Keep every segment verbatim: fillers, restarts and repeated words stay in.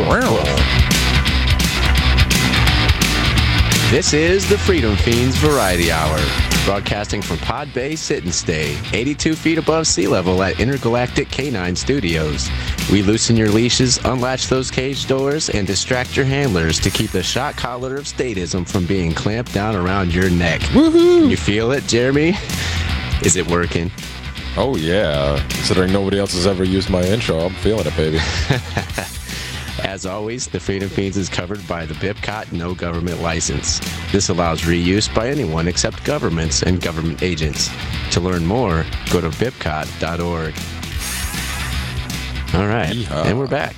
This is the Freedom Fiends Variety Hour, broadcasting from Pod Bay Sit and Stay, eighty-two feet above sea level at Intergalactic K nine Studios. We loosen your leashes, unlatch those cage doors, and distract your handlers to keep the shot collar of statism from being clamped down around your neck. Woohoo! You feel it, Jeremy? Is it working? Oh, yeah. Considering nobody else has ever used my intro, I'm feeling it, baby. As always, the Freedom Fiends is covered by the B I P C O T No Government License. This allows reuse by anyone except governments and government agents. To learn more, go to bipcot dot org. All right, Yeehaw. And we're back.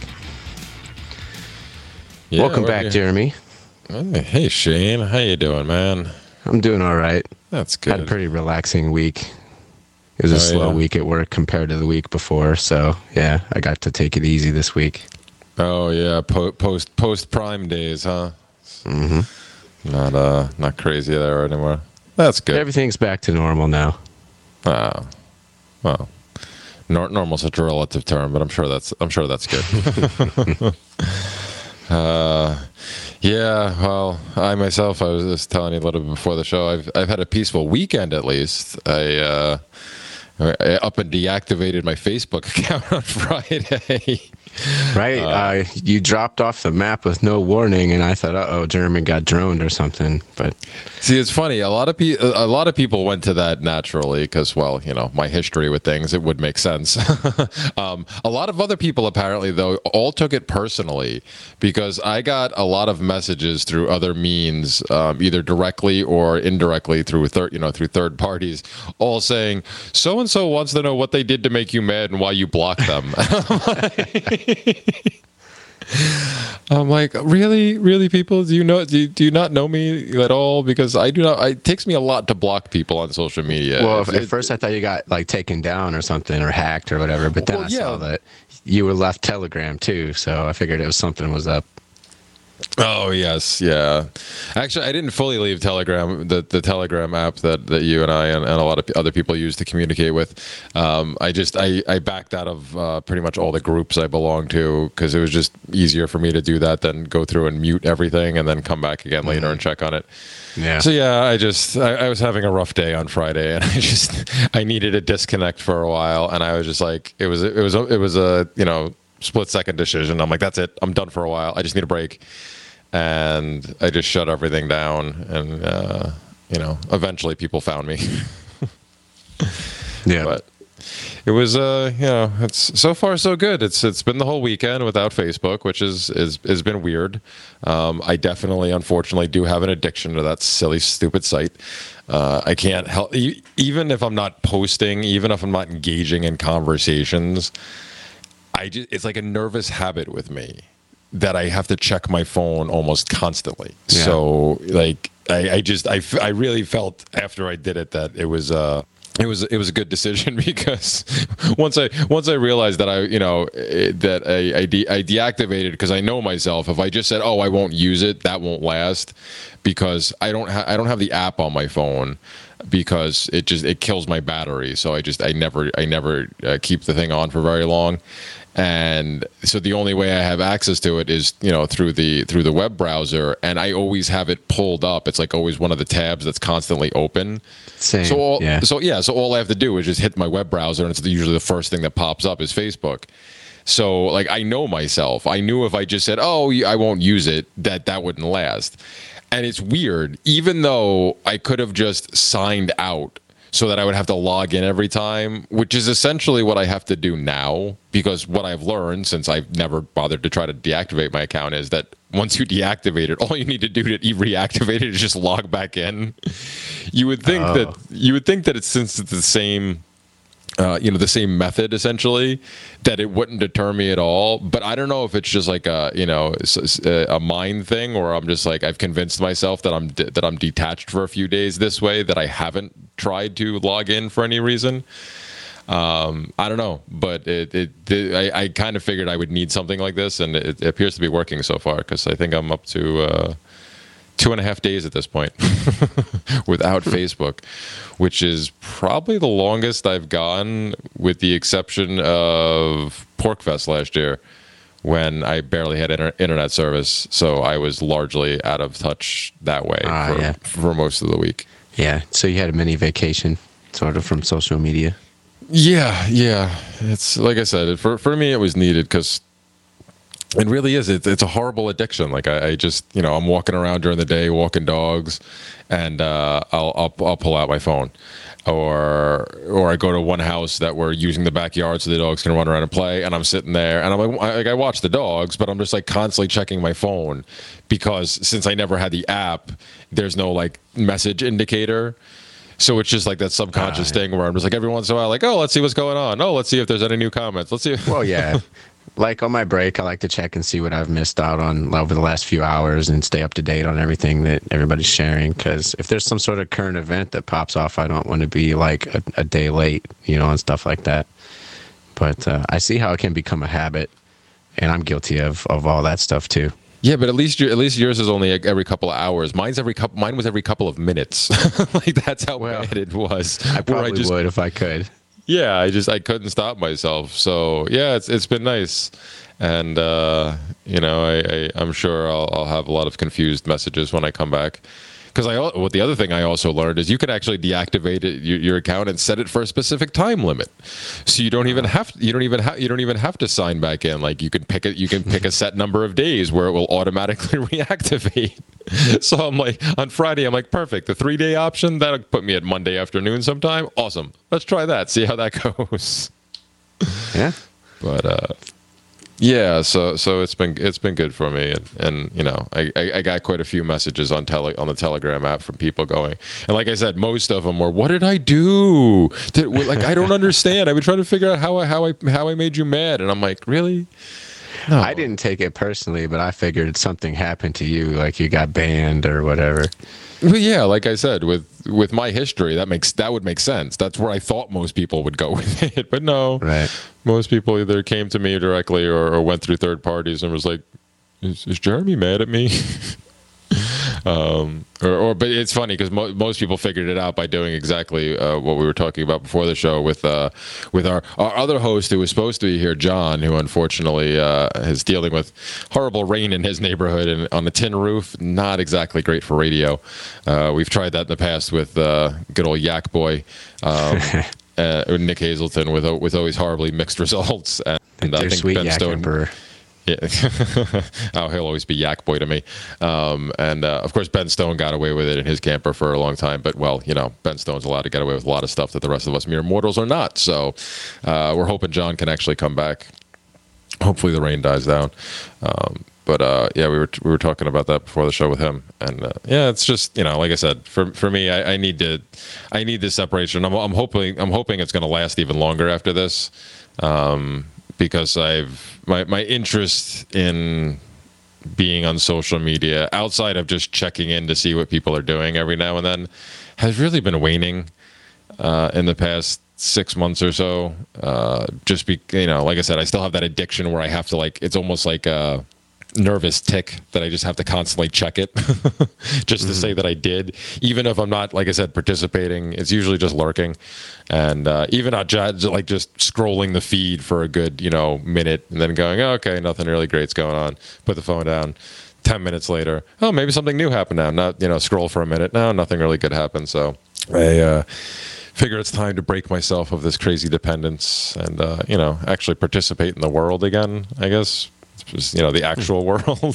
Yeah, Welcome back, here. Jeremy. Hey, Shane. How you doing, man? I'm doing all right. That's good. Had a pretty relaxing week. It was a oh, slow yeah. week at work compared to the week before, so yeah, I got to take it easy this week. Oh yeah, po- post post Prime days, huh? Mm-hmm. Not uh, not crazy there anymore. That's good. Everything's back to normal now. Ah, well, nor- normal such a relative term, but I'm sure that's I'm sure that's good. uh, yeah. Well, I myself, I was just telling you a little bit before the show. I've I've had a peaceful weekend at least. I. Uh, I up and deactivated my Facebook account on Friday. Right. Uh, uh, you dropped off the map with no warning, and I thought, uh-oh, Jeremy got droned or something. But see, it's funny. A lot of pe- a lot of people went to that naturally because, well, you know, my history with things, it would make sense. um, a lot of other people, apparently, though, all took it personally because I got a lot of messages through other means, um, either directly or indirectly through third, you know, through third parties, all saying, so and so wants to know what they did to make you mad and why you blocked them. I'm like, really, really, people? Do you know? Do you, do you not know me at all? Because I do not. It takes me a lot to block people on social media. Well, it, at first I thought you got like taken down or something, or hacked or whatever. But then well, I yeah. saw that you were left Telegram too, so I figured it was something was up. Oh yes, yeah. Actually, I didn't fully leave Telegram, the, the Telegram app that, that you and I and, and a lot of other people use to communicate with. Um, I just I, I backed out of uh, pretty much all the groups I belong to because it was just easier for me to do that than go through and mute everything and then come back again later mm-hmm. and check on it. Yeah. So yeah, I just I, I was having a rough day on Friday and I just I needed a disconnect for a while and I was just like it was it was it was a you know split second decision. I'm like, that's it. I'm done for a while. I just need a break. And I just shut everything down. And, uh, you know, eventually people found me. Yeah. But it was, uh, you know, it's so far so good. It's It's been the whole weekend without Facebook, which is, is has been weird. Um, I definitely, unfortunately, do have an addiction to that silly, stupid site. Uh, I can't help, even if I'm not posting, even if I'm not engaging in conversations, I just, it's like a nervous habit with me that I have to check my phone almost constantly. Yeah. So like, I, I just, I, I really felt after I did it that it was, uh, it was, it was a good decision because once I, once I realized that I, you know, that I, I, de- I deactivated because I know myself, if I just said, oh, I won't use it, that won't last because I don't have, I don't have the app on my phone because it just, it kills my battery. So I just, I never, I never uh, keep the thing on for very long. And so the only way I have access to it is, you know, through the through the web browser, and I always have it pulled up. It's like always one of the tabs that's constantly open. Same. So all, yeah. so yeah, so all I have to do is just hit my web browser, and it's usually the first thing that pops up is Facebook. So like I know myself. I knew if I just said, "Oh, I won't use it," that that wouldn't last. And it's weird, even though I could have just signed out so that I would have to log in every time, which is essentially what I have to do now, because what I've learned since I've never bothered to try to deactivate my account is that once you deactivate it, all you need to do to reactivate it is just log back in. You would think oh. that you would think that it's since it's the same Uh, you know, the same method essentially, that it wouldn't deter me at all. But I don't know if it's just like a, you know, a mind thing, or I'm just like, I've convinced myself that I'm de- that I'm detached for a few days this way, that I haven't tried to log in for any reason. Um, I don't know, but it, it, it I, I kind of figured I would need something like this, and it, it appears to be working so far, because I think I'm up to uh, two and a half days at this point without Facebook, which is probably the longest I've gone, with the exception of PorcFest last year, when I barely had inter- internet service, so I was largely out of touch that way Ah, for, yeah. for most of the week. Yeah. So you had a mini vacation, sort of, from social media. Yeah, yeah. It's like I said, for for me, it was needed because it really is. It's it's a horrible addiction. Like I, I just, you know, I'm walking around during the day, walking dogs, and uh, I'll, I'll I'll pull out my phone, or or I go to one house that we're using the backyard so the dogs can run around and play, and I'm sitting there and I'm like, I, like I watch the dogs, but I'm just like constantly checking my phone because since I never had the app, there's no like message indicator. So it's just like that subconscious uh, thing where I'm just like every once in a while, like, oh, let's see what's going on. Oh, let's see if there's any new comments. Let's see. Well, yeah. Like on my break, I like to check and see what I've missed out on over the last few hours and stay up to date on everything that everybody's sharing. Because if there's some sort of current event that pops off, I don't want to be like a, a day late, you know, and stuff like that. But uh, I see how it can become a habit, and I'm guilty of, of all that stuff too. Yeah, but at least you, at least yours is only like every couple of hours. Mine's every couple. Mine was every couple of minutes. Like that's how Well, bad it was. I probably I just, would if I could. Yeah, I just I couldn't stop myself. So yeah, it's it's been nice, and uh, you know I, I I'm sure I'll I'll have a lot of confused messages when I come back. Because I, what the other thing I also learned is you can actually deactivate it, your, your account and set it for a specific time limit, so you don't even have you don't even have you don't even have to sign back in. Like you can pick it, you can pick a set number of days where it will automatically reactivate. So I'm like on Friday, I'm like perfect. The three day option that'll put me at Monday afternoon sometime. Awesome. Let's try that. See how that goes. Yeah. But uh, yeah, so so it's been it's been good for me, and, and you know I, I, I got quite a few messages on tele on the Telegram app from people going, and like I said, most of them were, "What did I do? Did, like I don't understand. I've been trying to figure out how I how I how I made you mad," and I'm like, really? No. I didn't take it personally, but I figured something happened to you, like you got banned or whatever. But yeah, like I said, with with my history, that makes that would make sense. That's where I thought most people would go with it, but no. Right. Most people either came to me directly or, or went through third parties and was like, "Is, is Jeremy mad at me?" um, or, or, but it's funny because mo- most people figured it out by doing exactly uh, what we were talking about before the show with uh, with our, our other host who was supposed to be here, John, who unfortunately uh, is dealing with horrible rain in his neighborhood and on a tin roof. Not exactly great for radio. Uh, we've tried that in the past with uh, good old Yak Boy. Um, Uh, Nick Hazelton with with always horribly mixed results, and, and I think Ben Stone. Emperor. Yeah, oh, he'll always be Yak Boy to me. Um, and uh, of course, Ben Stone got away with it in his camper for a long time. But well, you know, Ben Stone's allowed to get away with a lot of stuff that the rest of us mere mortals are not. So uh, we're hoping John can actually come back. Hopefully, the rain dies down. Um, But uh, yeah, we were we were talking about that before the show with him, and uh, yeah, it's just, you know, like I said, for for me, I, I need to, I need this separation. I'm I'm hoping I'm hoping it's going to last even longer after this, um, because I've my my interest in being on social media outside of just checking in to see what people are doing every now and then has really been waning uh, in the past six months or so. Uh, just be, you know, like I said, I still have that addiction where I have to, like, it's almost like a nervous tick that I just have to constantly check it just to mm-hmm. say that I did, even if I'm not, like I said, participating. It's usually just lurking, and uh, even not just, like just scrolling the feed for a good, you know, minute and then going, oh, okay, nothing really great's going on, put the phone down. ten minutes later, oh, maybe something new happened now. Not, you know, scroll for a minute, no, nothing really good happened. So I uh figure it's time to break myself of this crazy dependence and uh you know, actually participate in the world again, I guess. Just, you know, the actual world.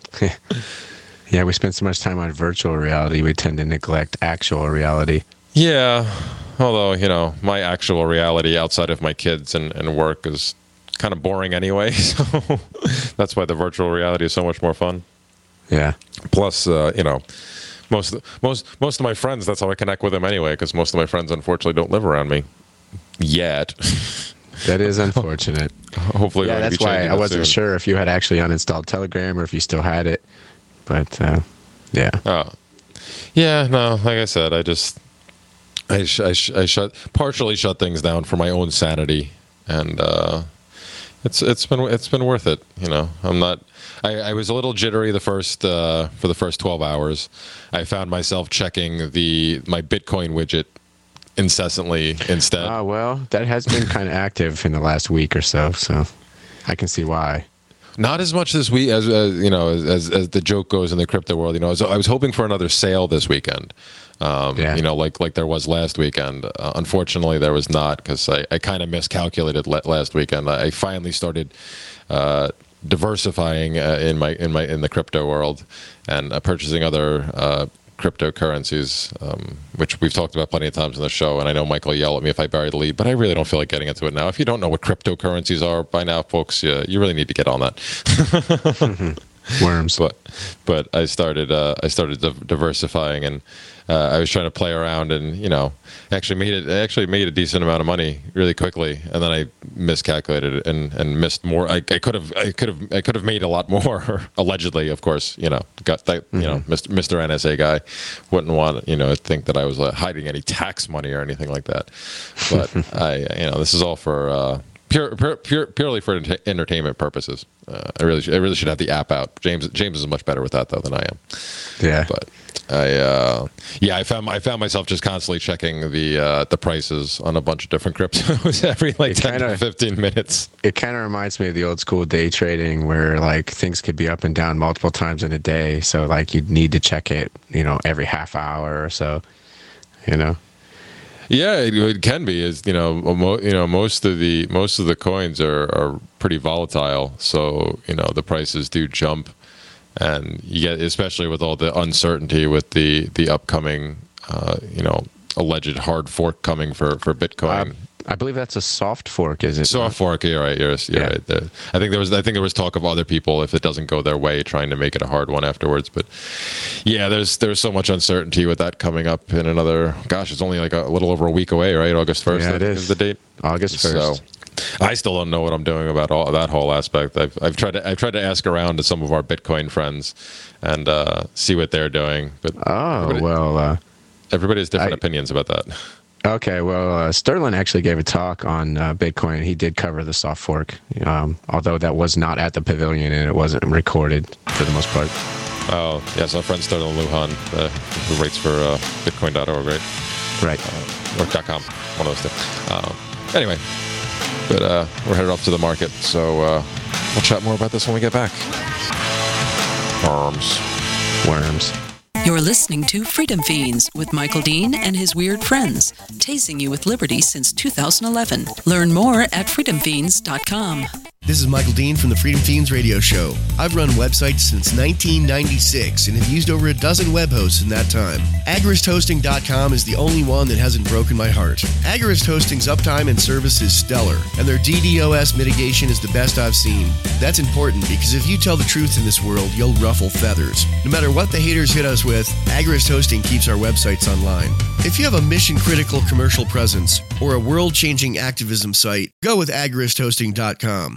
Yeah, we spend so much time on virtual reality, we tend to neglect actual reality. Yeah, although, you know, my actual reality outside of my kids and, and work is kind of boring anyway, so that's why the virtual reality is so much more fun. Yeah. Plus, uh, you know, most most most of my friends, that's how I connect with them anyway, because most of my friends, unfortunately, don't live around me yet. That is unfortunate. Hopefully, yeah, that's why I wasn't soon. sure if you had actually uninstalled Telegram or if you still had it. But uh, yeah. Oh, yeah. No, like I said, I just I sh- I, sh- I shut partially shut things down for my own sanity, and uh, it's it's been it's been worth it. You know, I'm not. I, I was a little jittery the first uh, for the first twelve hours. I found myself checking the my Bitcoin widget incessantly instead. Oh, well, that has been kind of active in the last week or so, so I can see why. Not as much this week as, as you know, as, as the joke goes in the crypto world. You know, I was, I was hoping for another sale this weekend. Um, yeah. You know, like like there was last weekend. Uh, unfortunately, there was not because I, I kind of miscalculated le- last weekend. I finally started uh, diversifying uh, in my in my in the crypto world and uh, purchasing other uh, cryptocurrencies, um, which we've talked about plenty of times on the show. And I know Michael yell at me if I bury the lead, but I really don't feel like getting into it now. If you don't know what cryptocurrencies are by now, folks, you, you really need to get on that. Worms. But but I started uh, I started div- diversifying, and uh, I was trying to play around, and you know, actually made it. I actually made a decent amount of money really quickly, and then I miscalculated it and, and missed more. I could have I could have I could have made a lot more. Allegedly, of course, you know, got that, you mm-hmm. know, Mister Mister N S A guy wouldn't want you know think that I was uh, hiding any tax money or anything like that. But I you know this is all for. Uh, Pure, pure, pure, purely for ent- entertainment purposes. Uh, I really, should, I really should have the app out. James, James is much better with that though than I am. Yeah, but I, uh, yeah, I found, I found myself just constantly checking the uh, the prices on a bunch of different cryptos every like ten to fifteen minutes. It kind of reminds me of the old school day trading where like things could be up and down multiple times in a day. So like you'd need to check it, you know, every half hour or so. You know. Yeah, it, it can be. Is you know, mo- you know, most of the most of the coins are, are pretty volatile, so you know the prices do jump, and you get especially with all the uncertainty with the the upcoming, uh, you know, alleged hard fork coming for for Bitcoin. Um, I believe that's a soft fork, is it? Soft fork, you're right. You're, you're yeah. right. There. I think there was. I think there was talk of other people if it doesn't go their way, trying to make it a hard one afterwards. But yeah, there's there's so much uncertainty with that coming up in another. Gosh, it's only like a little over a week away, right? August first. Yeah, it is. is the date. August first. So I still don't know what I'm doing about all that whole aspect. I've I've tried to I've tried to ask around to some of our Bitcoin friends and uh, see what they're doing. But oh everybody, well, uh, everybody has different I, opinions about that. Okay, well, uh, Sterling actually gave a talk on uh, Bitcoin. He did cover the soft fork, um, although that was not at the pavilion and it wasn't recorded for the most part. Oh, yes, our friend Sterling Lujan, uh, who writes for uh, Bitcoin dot org, right? Right. Uh, or .com, one of those two. Uh, anyway, but uh, we're headed off to the market, so uh, we'll chat more about this when we get back. Worms. Worms. You're listening to Freedom Fiends with Michael Dean and his weird friends, tasing you with liberty since two thousand eleven. Learn more at freedom fiends dot com. This is Michael Dean from the Freedom Fiends radio show. I've run websites since nineteen ninety-six and have used over a dozen web hosts in that time. Agorist Hosting dot com is the only one that hasn't broken my heart. Agorist Hosting's uptime and service is stellar, and their D DoS mitigation is the best I've seen. That's important because if you tell the truth in this world, you'll ruffle feathers. No matter what the haters hit us with, Agorist Hosting keeps our websites online. If you have a mission-critical commercial presence or a world-changing activism site, go with Agorist Hosting dot com.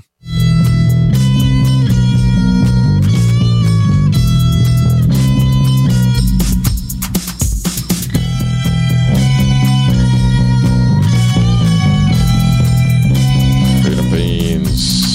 Freedom Fiends.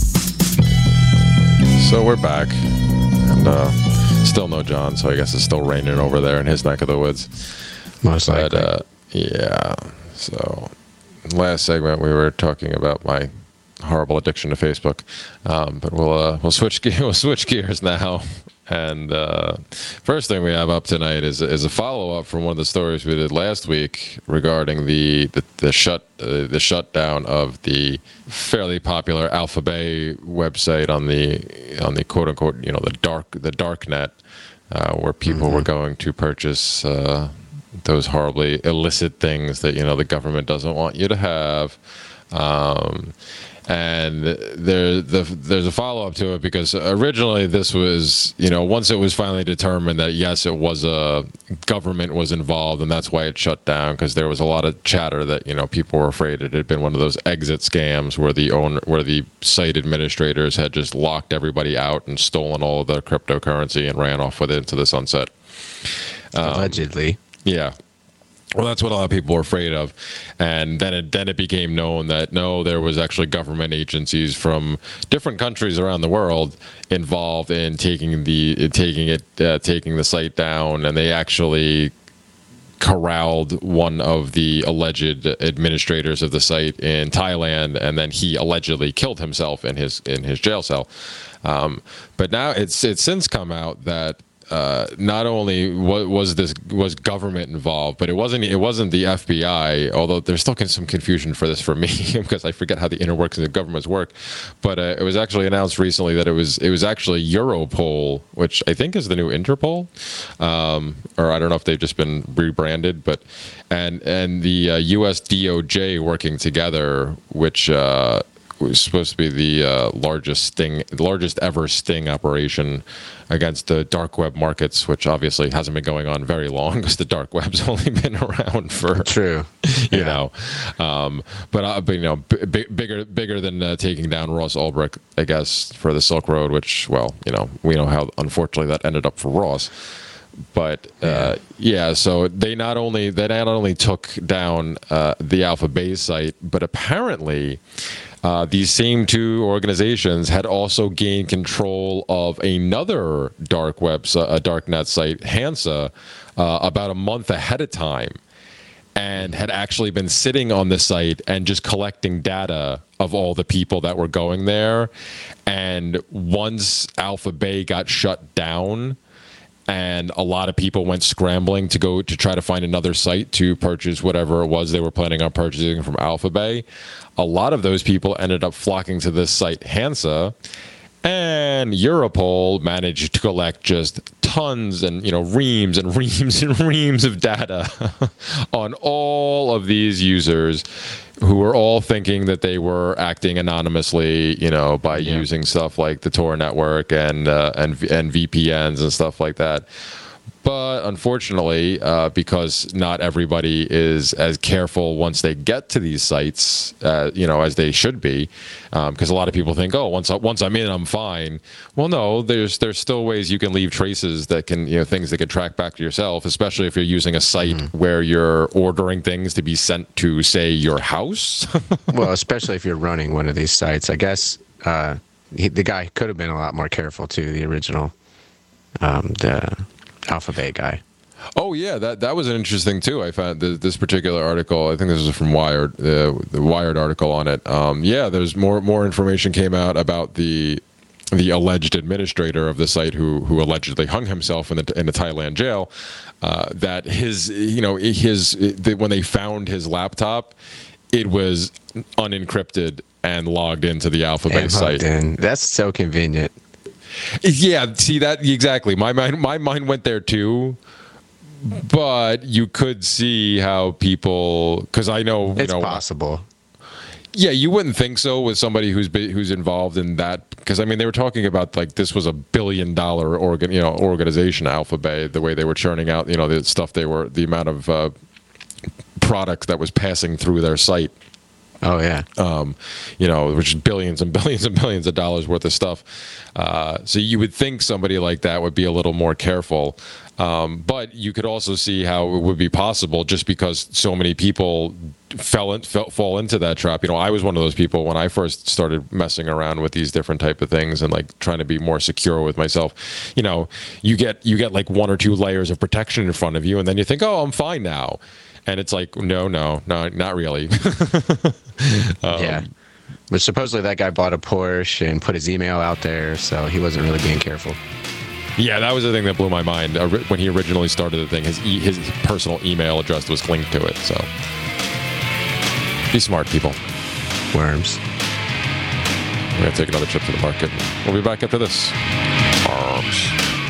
So we're back, and uh, still no John, so I guess it's still raining over there in his neck of the woods. Most likely. But, uh, yeah, so last segment we were talking about my horrible addiction to Facebook, um, but we'll uh, we'll switch ge- we'll switch gears now. And uh, first thing we have up tonight is is a follow up from one of the stories we did last week regarding the the, the shut uh, the shutdown of the fairly popular Alphabet website on the on the quote unquote you know the dark the dark net, uh, where people mm-hmm. were going to purchase uh, those horribly illicit things that you know the government doesn't want you to have. Um, And there, the, there's a follow-up to it because originally this was, you know, once it was finally determined that, yes, it was a government was involved and that's why it shut down because there was a lot of chatter that, you know, people were afraid it had been one of those exit scams where the owner, where the site administrators had just locked everybody out and stolen all of the cryptocurrency and ran off with it into the sunset. Um, Allegedly. Yeah. Well, that's what a lot of people were afraid of, and then it then it became known that no, there was actually government agencies from different countries around the world involved in taking the taking it uh, taking the site down, and they actually corralled one of the alleged administrators of the site in Thailand, and then he allegedly killed himself in his in his jail cell. Um, but now it's it's since come out that uh, not only was, was this was government involved, but it wasn't it wasn't the F B I. Although there's still some confusion for this for me because I forget how the inner workings of governments work. But uh, it was actually announced recently that it was it was actually Europol, which I think is the new Interpol, um, or I don't know if they've just been rebranded, but and and the uh, U S D O J working together, which. Uh, was supposed to be the uh, largest sting, the largest ever sting operation against the dark web markets, which obviously hasn't been going on very long because the dark web's only been around for true, you yeah. know. Um, but, uh, but you know, b- b- bigger bigger than uh, taking down Ross Ulbricht, I guess, for the Silk Road, which, well, you know, we know how unfortunately that ended up for Ross. But uh, yeah, so they not only they not only took down uh, the Alpha Bay site, but apparently. Uh, these same two organizations had also gained control of another dark web, a dark net site, Hansa, uh, about a month ahead of time, and had actually been sitting on the site and just collecting data of all the people that were going there. And once Alpha Bay got shut down, and a lot of people went scrambling to go to try to find another site to purchase whatever it was they were planning on purchasing from Alpha Bay. A lot of those people ended up flocking to this site, Hansa, and Europol managed to collect just tons and, you know, reams and reams and reams of data on all of these users who were all thinking that they were acting anonymously, you know, by yeah. using stuff like the Tor network and uh, and and V P Ns and stuff like that. But unfortunately, uh, because not everybody is as careful once they get to these sites, uh, you know, as they should be, because um, a lot of people think, oh, once I, once I'm in, I'm fine. Well, no, there's there's still ways you can leave traces that can, you know, things that can track back to yourself, especially if you're using a site mm-hmm. where you're ordering things to be sent to, say, your house. Well, especially if you're running one of these sites, I guess uh, he, the guy could have been a lot more careful too. The original, um, the. Alpha Bay guy. Oh yeah, that that was an interesting too. I found th- this particular article. I think this was from Wired, uh, the Wired article on it. Um, yeah, there's more more information came out about the the alleged administrator of the site who who allegedly hung himself in the in the Thailand jail. Uh, that his you know his the, when they found his laptop, it was unencrypted and logged into the Alpha Bay site. In. That's so convenient. Yeah, see that exactly. My mind, my mind went there too, but you could see how people, because I know you it's know, possible. Yeah, you wouldn't think so with somebody who's who's involved in that, because I mean they were talking about like this was a billion dollar organ, you know, organization, Alpha Bay, the way they were churning out, you know, the stuff they were, the amount of uh, product that was passing through their site. Oh, yeah. Um, you know, which is billions and billions and billions of dollars worth of stuff. Uh, so you would think somebody like that would be a little more careful. Um, but you could also see how it would be possible just because so many people fell, in, fell fall into that trap. You know, I was one of those people when I first started messing around with these different type of things and like trying to be more secure with myself. You know, you get you get like one or two layers of protection in front of you, and then you think, oh, I'm fine now. And it's like, no, no, no, not really. um, yeah. But supposedly that guy bought a Porsche and put his email out there, so he wasn't really being careful. Yeah, that was the thing that blew my mind. Uh, when he originally started the thing, his e- his personal email address was linked to it. So be smart, people. Worms. We're going to take another trip to the market. We'll be back after this. Worms.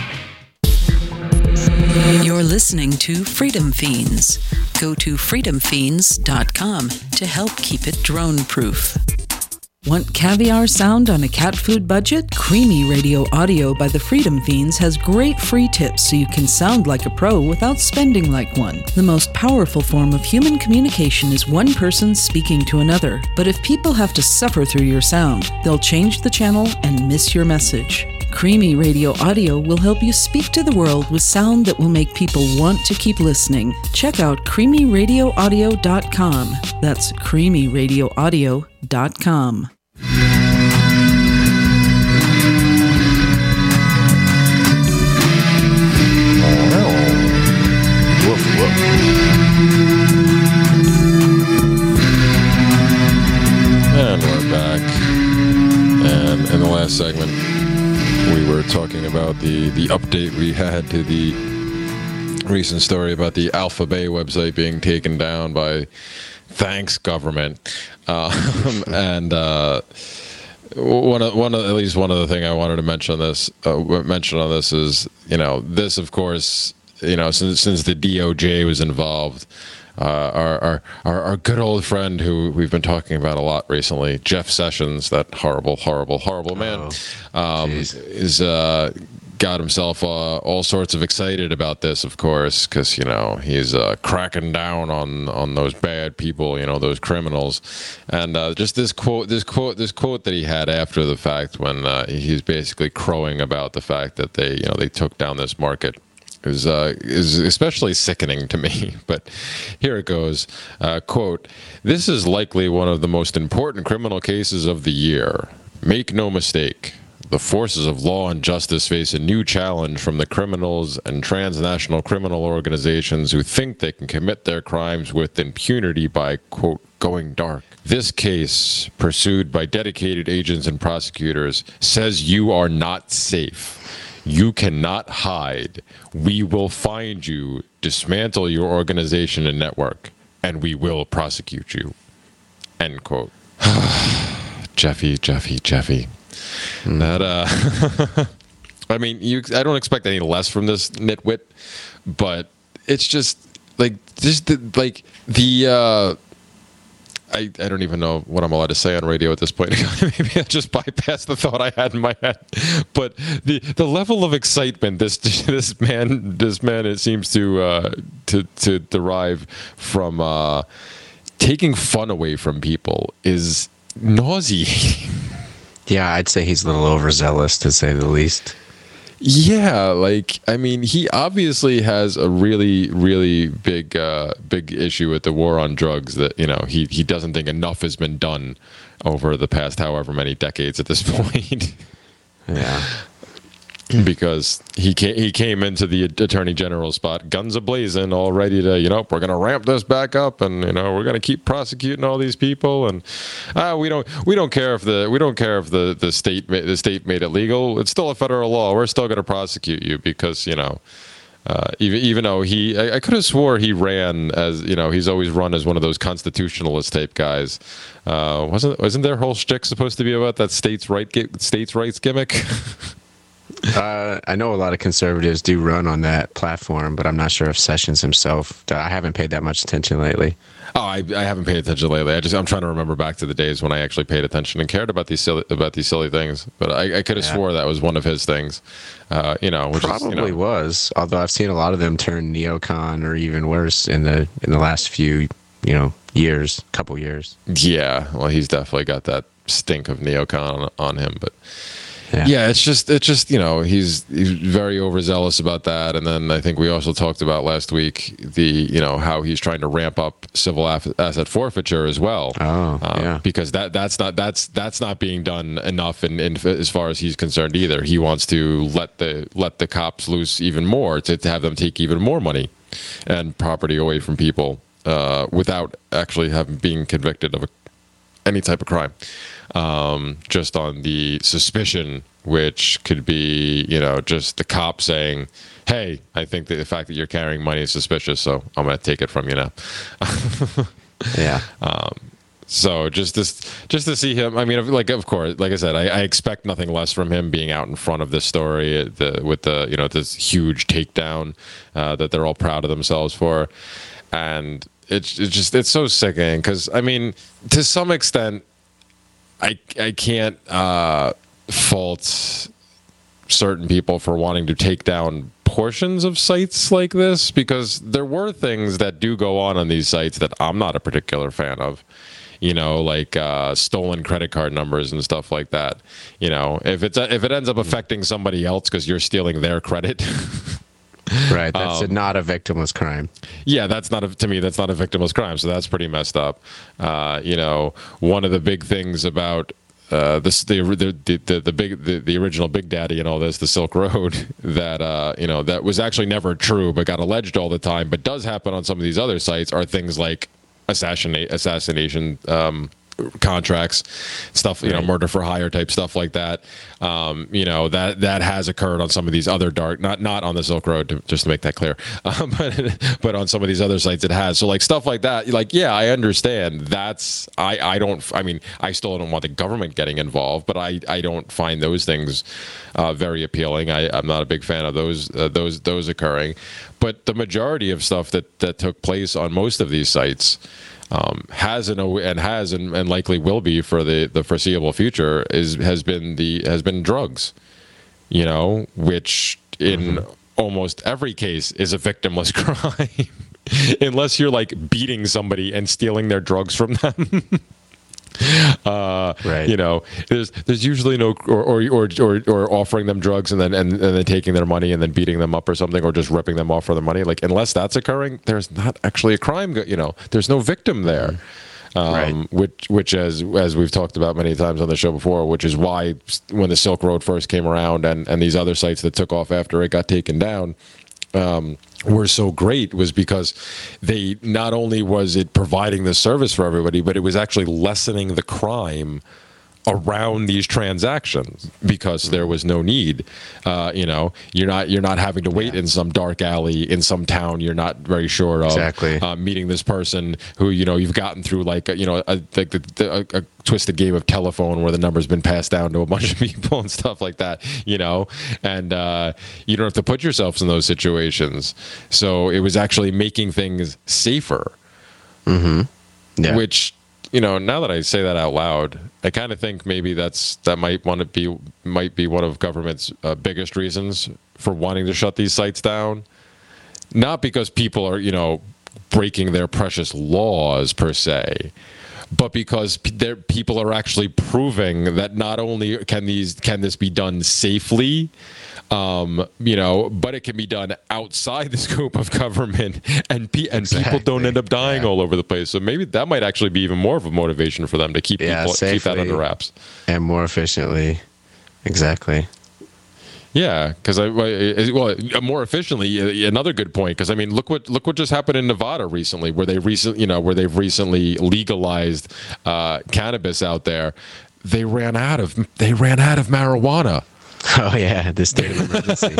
You're listening to Freedom Fiends. Go to freedom fiends dot com to help keep it drone-proof. Want caviar sound on a cat food budget? Creamy Radio Audio by the Freedom Fiends has great free tips so you can sound like a pro without spending like one. The most powerful form of human communication is one person speaking to another. But if people have to suffer through your sound, they'll change the channel and miss your message. Creamy Radio Audio will help you speak to the world with sound that will make people want to keep listening. Check out creamy radio audio dot com. That's creamy radio audio dot com. Woof, woof. last segment, we were talking about the, the update we had to the recent story about the Alpha Bay website being taken down by, thanks, government. Um, and uh, one of one of at least one of the thing I wanted to mention on this uh, mention on this is, you know, this of course, you know, since since the D O J was involved. Uh, our, our our our good old friend who we've been talking about a lot recently, Jeff Sessions, that horrible, horrible, horrible man, oh, um, is uh, got himself uh, all sorts of excited about this, of course, because you know he's uh, cracking down on on those bad people, you know, those criminals, and uh, just this quote, this quote, this quote that he had after the fact when uh, he's basically crowing about the fact that they, you know, they took down this market. Is, uh, is especially sickening to me, but here it goes. Uh, quote, "This is likely one of the most important criminal cases of the year. Make no mistake, the forces of law and justice face a new challenge from the criminals and transnational criminal organizations who think they can commit their crimes with impunity by, quote, going dark. This case, pursued by dedicated agents and prosecutors, says you are not safe. You cannot hide. We will find you, dismantle your organization and network, and we will prosecute you." End quote. Jeffy, Jeffy, Jeffy. Mm. That, uh, I mean, you. I don't expect any less from this nitwit, but it's just like just the, like the. Uh, I, I don't even know what I'm allowed to say on radio at this point. Maybe I just bypassed the thought I had in my head. But the the level of excitement this this man this man it seems to uh, to to derive from uh, taking fun away from people is nauseating. Yeah, I'd say he's a little overzealous, to say the least. Yeah, like, I mean, he obviously has a really, really big, uh, big issue with the war on drugs that, you know, he, he doesn't think enough has been done over the past however many decades at this point. Yeah. Because he came, he came into the attorney general spot, guns a-blazing, all ready to, you know, we're going to ramp this back up, and you know, we're going to keep prosecuting all these people, and uh, we don't we don't care if the we don't care if the the state the state made it legal. It's still a federal law. We're still going to prosecute you because, you know, uh, even even though he, I, I could have swore he ran as, you know, he's always run as one of those constitutionalist type guys. Uh, wasn't wasn't their whole shtick supposed to be about that states right states rights gimmick? Uh, I know a lot of conservatives do run on that platform, but I'm not sure if Sessions himself. I haven't paid that much attention lately. Oh, I, I haven't paid attention lately. I just I'm trying to remember back to the days when I actually paid attention and cared about these silly about these silly things. But I, I could have yeah. swore that was one of his things. Uh, you know, which probably is, you know, was. Although I've seen a lot of them turn neocon or even worse in the in the last few you know years, couple years. Yeah, well, he's definitely got that stink of neocon on, on him, but. Yeah. yeah, it's just it's just you know he's he's very overzealous about that, and then I think we also talked about last week the you know how he's trying to ramp up civil asset forfeiture as well. Oh, um, yeah. Because that that's not that's that's not being done enough in, in as far as he's concerned either. He wants to let the let the cops loose even more to, to have them take even more money and property away from people uh, without actually having being convicted of a, any type of crime. Um, just on the suspicion, which could be, you know, just the cop saying, "Hey, I think that the fact that you're carrying money is suspicious, so I'm going to take it from you now." Yeah. Um, so just this, just to see him. I mean, like, of course, like I said, I, I expect nothing less from him being out in front of this story the, with the, you know, this huge takedown uh, that they're all proud of themselves for, and it's, it's just it's so sickening because I mean, to some extent. I, I can't uh, fault certain people for wanting to take down portions of sites like this because there were things that do go on on these sites that I'm not a particular fan of, you know, like uh, stolen credit card numbers and stuff like that. You know, if it's if it ends up affecting somebody else because you're stealing their credit. Right, that's um, not a victimless crime. Yeah, that's not a, to me. That's not a victimless crime. So that's pretty messed up. Uh, you know, one of the big things about uh, this, the, the the the big the, the original Big Daddy and all this, the Silk Road, that uh, you know that was actually never true, but got alleged all the time, but does happen on some of these other sites, are things like assassinate assassination um, contracts, stuff, you know, Right. murder for hire type stuff like that. Um, you know, that that has occurred on some of these other dark, not not on the Silk Road, to, just to make that clear, um, but but on some of these other sites it has. So like stuff like that, like yeah, I understand. That's I I don't. I mean, I still don't want the government getting involved, but I I don't find those things uh, very appealing. I I'm not a big fan of those uh, those those occurring, but the majority of stuff that that took place on most of these sites. Um, has and and has and, and likely will be for the, the foreseeable future is has been the has been drugs, you know, which in mm-hmm. almost every case is a victimless crime, unless you're like beating somebody and stealing their drugs from them. Uh, right. You know, there's there's usually no or or, or or or offering them drugs and then and, and then taking their money and then beating them up or something, or just ripping them off for their money. Like unless that's occurring, there's not actually a crime. You know, there's no victim there. Um, right. Which which as as we've talked about many times on the show before, which is why when the Silk Road first came around and and these other sites that took off after it got taken down. Um, were so great was because they not only was it providing the service for everybody, but it was actually lessening the crime around these transactions because there was no need. Uh, you know, you're not you're not having to wait yeah. in some dark alley in some town you're not very sure of. Exactly. Uh, meeting this person who you know you've gotten through like a, you know a, the, the, a, a twisted game of telephone where the number's been passed down to a bunch of people and stuff like that. You know, and uh, you don't have to put yourselves in those situations. So it was actually making things safer. Mm-hmm. Yeah. Which. You know, now that I say that out loud, I kind of think maybe that's that might want to be might be one of government's uh, biggest reasons for wanting to shut these sites down. Not because people are, you know, breaking their precious laws per se, but because p- people are actually proving that not only can these can this be done safely, um, you know, but it can be done outside the scope of government, and pe- and exactly. people don't end up dying yeah. all over the place. So maybe that might actually be even more of a motivation for them to keep yeah, people keep that under wraps and more efficiently. Exactly. Yeah, because I well more efficiently. Another good point, because I mean, look what look what just happened in Nevada recently, where they recent you know where they've recently legalized uh, cannabis out there. They ran out of they ran out of marijuana. Oh yeah, the state of emergency.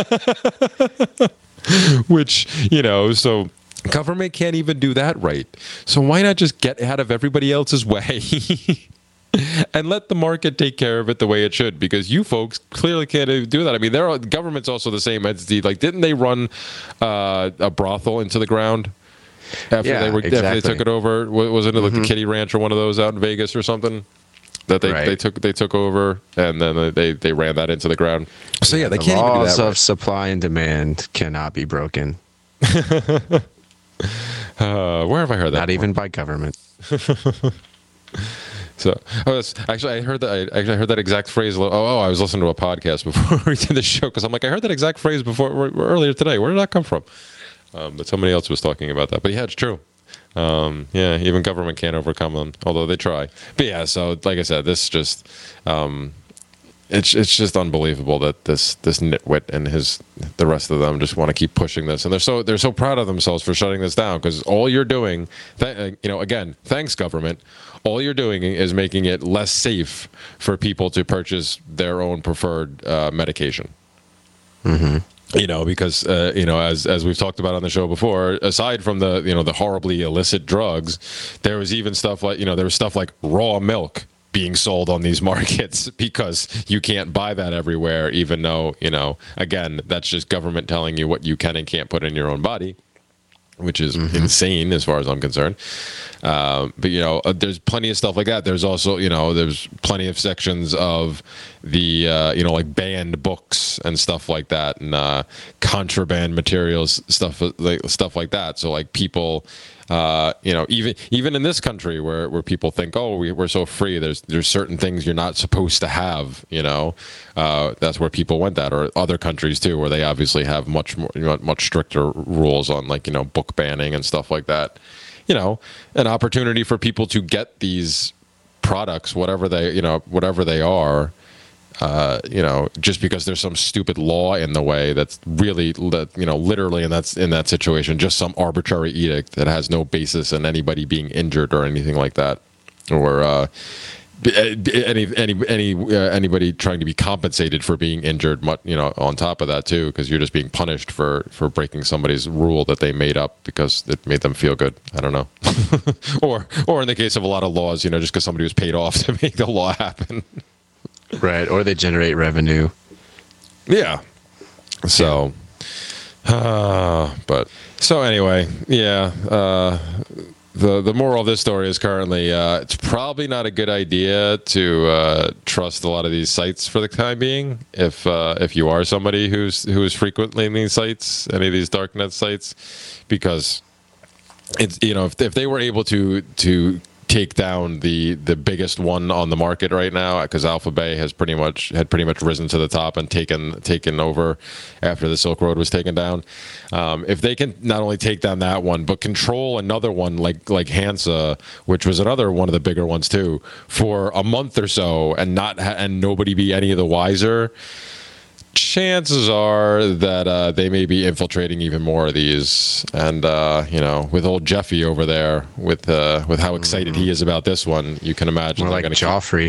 Which you know, so government can't even do that right. So why not just get out of everybody else's way? And let the market take care of it the way it should, because you folks clearly can't do that. I mean, their government's also the same entity. Like, didn't they run uh, a brothel into the ground after yeah, they were exactly. after they took it over? Wasn't it like mm-hmm. the Kitty Ranch or one of those out in Vegas or something that they, right. they took they took over, and then they they ran that into the ground? So yeah, they the can't even do laws that. of right. supply and demand cannot be broken. uh, where have I heard that? Not even by government. So, oh, that's, actually, I heard that. I actually I heard that exact phrase. Oh, oh, I was listening to a podcast before we did the show because I'm like, I heard that exact phrase before earlier today. Where did that come from? Um, but somebody else was talking about that. But yeah, it's true. Um, yeah, even government can't overcome them, although they try. But yeah, so like I said, this just um, it's it's just unbelievable that this this nitwit and his the rest of them just want to keep pushing this, and they're so they're so proud of themselves for shutting this down, because all you're doing, th- you know, again, thanks government. All you're doing is making it less safe for people to purchase their own preferred uh, medication. Mm-hmm. You know, because uh, you know, as as we've talked about on the show before, aside from the you know the horribly illicit drugs, there was even stuff like you know there was stuff like raw milk being sold on these markets, because you can't buy that everywhere, even though you know again that's just government telling you what you can and can't put in your own body, which is mm-hmm. insane as far as I'm concerned. Uh, but, you know, uh, there's plenty of stuff like that. There's also, you know, there's plenty of sections of the, uh, you know, like banned books and stuff like that, and uh, contraband materials, stuff like stuff like that. So like people, uh, you know, even even in this country where, where people think, oh, we, we're so free, there's there's certain things you're not supposed to have, you know, uh, that's where people went that, or other countries too, where they obviously have much more, you know, much stricter rules on like, you know, book banning and stuff like that. You know, an opportunity for people to get these products, whatever they, you know, whatever they are, uh, you know, just because there's some stupid law in the way that's really, you know, literally in that, in that situation, just some arbitrary edict that has no basis in anybody being injured or anything like that. or uh, any any any uh, anybody trying to be compensated for being injured, you know, on top of that too, because you're just being punished for for breaking somebody's rule that they made up because it made them feel good. I don't know. or or in the case of a lot of laws, you know, just because somebody was paid off to make the law happen. Right, or they generate revenue. Yeah. So, uh, but so anyway, yeah. Uh, The the moral of this story is currently uh, it's probably not a good idea to uh, trust a lot of these sites for the time being. If uh, if you are somebody who's who is frequently in these sites, any of these darknet sites, because it's, you know, if if they were able to to take down the the biggest one on the market right now, because Alpha Bay has pretty much had pretty much risen to the top and taken taken over after the Silk Road was taken down. Um, if they can not only take down that one, but control another one like like Hansa, which was another one of the bigger ones too, for a month or so, and not ha- and nobody be any of the wiser, chances are that uh, they may be infiltrating even more of these. And uh, you know, with old Jeffy over there, with uh, with how excited mm-hmm. he is about this one, you can imagine. More like Joffrey.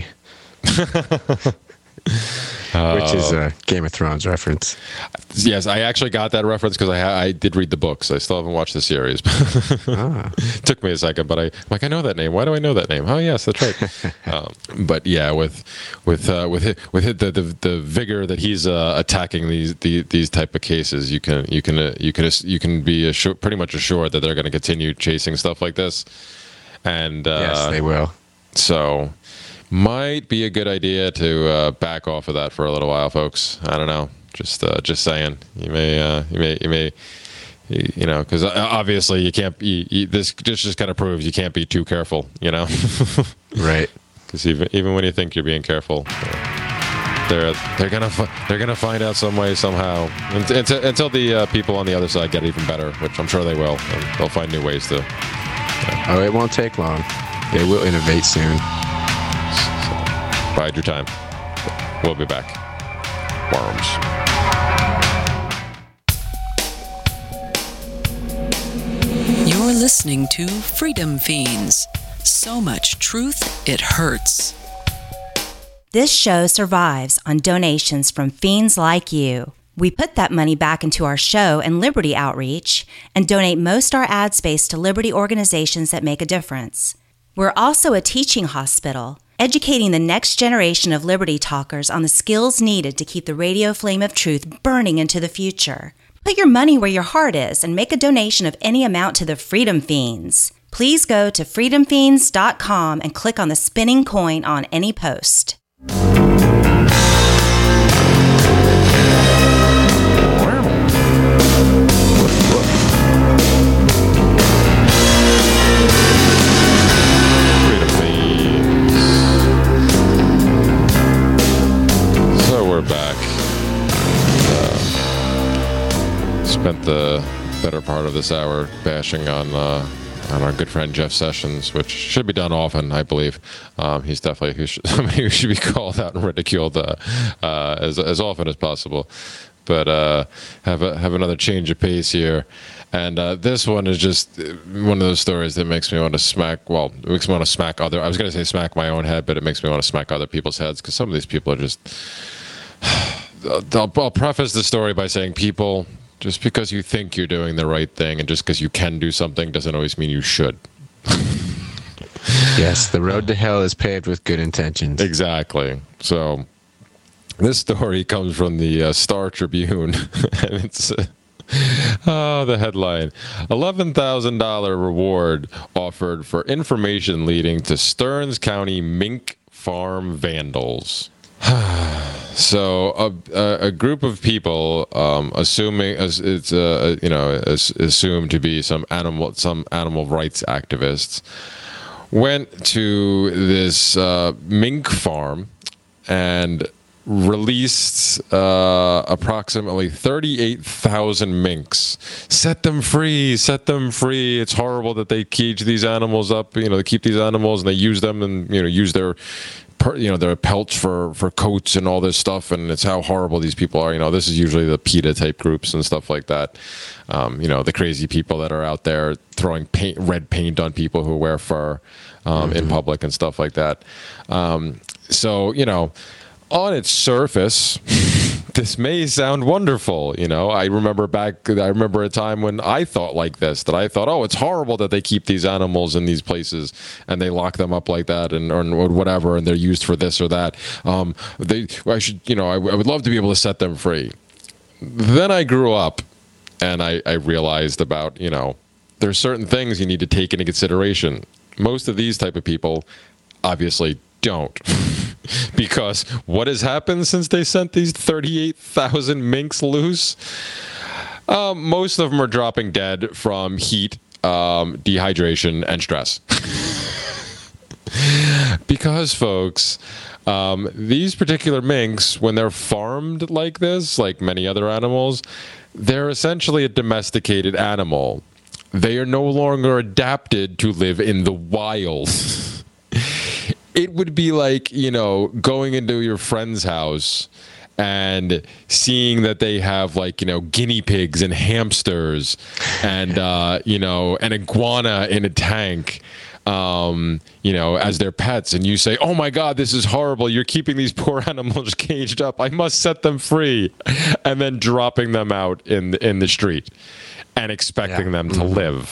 Which is a Game of Thrones reference. Yes, I actually got that reference because I ha- I did read the books. I still haven't watched the series. ah. Took me a second, but I, I'm like, I know that name. Why do I know that name? Oh, yes, that's right. um, but yeah, with with uh, with it, with it, the, the the vigor that he's uh, attacking these the, these type of cases, you can you can uh, you can you can be assured, pretty much assured that they're going to continue chasing stuff like this. And uh, yes, they will. So. Might be a good idea to uh, back off of that for a little while, folks. I don't know. Just, uh, just saying. You may, uh, you may, you may, you, you know, because obviously you can't. You, you, this just just kind of proves you can't be too careful. You know, right? Because even even when you think you're being careful, they're they're gonna they're gonna find out some way somehow. Until, until the uh, people on the other side get even better, which I'm sure they will. And they'll find new ways to. Yeah. Oh, it won't take long. They will innovate soon. Bide your time. We'll be back. Worms. You're listening to Freedom Fiends. So much truth, it hurts. This show survives on donations from fiends like you. We put that money back into our show and Liberty outreach and donate most our ad space to Liberty organizations that make a difference. We're also a teaching hospital, educating the next generation of Liberty talkers on the skills needed to keep the radio flame of truth burning into the future. Put your money where your heart is and make a donation of any amount to the Freedom Fiends. Please go to freedom fiends dot com and click on the spinning coin on any post. Spent the better part of this hour bashing on uh, on our good friend Jeff Sessions, which should be done often, I believe. Um, he's definitely who should, somebody who should be called out and ridiculed uh, uh, as as often as possible. But uh, have a, have another change of pace here, and uh, this one is just one of those stories that makes me want to smack. Well, it makes me want to smack other. I was going to say smack my own head, but it makes me want to smack other people's heads because some of these people are just. I'll, I'll preface the story by saying, people, just because you think you're doing the right thing and just because you can do something doesn't always mean you should. Yes, the road to hell is paved with good intentions. Exactly. So this story comes from the uh, Star Tribune, and it's uh, oh, the headline: eleven thousand dollars reward offered for information leading to Stearns County mink farm vandals. So a, a group of people, um, assuming as it's uh, you know as, assumed to be some animal some animal rights activists, went to this uh, mink farm and released uh, approximately thirty-eight thousand minks. Set them free, set them free. It's horrible that they cage these animals up. You know, they keep these animals and they use them and you know use their per, you know, they're pelts for, for coats and all this stuff, and it's how horrible these people are. You know, this is usually the PETA type groups and stuff like that. Um, you know, the crazy people that are out there throwing paint, red paint on people who wear fur um, mm-hmm. in public and stuff like that. Um, so, you know, on its surface, this may sound wonderful. You know, I remember back, I remember a time when I thought like this, that I thought, oh, it's horrible that they keep these animals in these places and they lock them up like that and or, or whatever, and they're used for this or that. Um, they, I should, you know, I, I would love to be able to set them free. Then I grew up and I, I realized about, you know, there's certain things you need to take into consideration. Most of these type of people obviously don't. Because what has happened since they sent these thirty-eight thousand minks loose? Um, most of them are dropping dead from heat, um, dehydration, and stress. Because, folks, um, these particular minks, when they're farmed like this, like many other animals, they're essentially a domesticated animal. They are no longer adapted to live in the wild. It would be like, you know, going into your friend's house and seeing that they have, like, you know, guinea pigs and hamsters and, uh, you know, an iguana in a tank, um, you know, as their pets. And you say, oh, my God, this is horrible. You're keeping these poor animals caged up. I must set them free. And then dropping them out in the, in the street and expecting yeah. them to mm-hmm.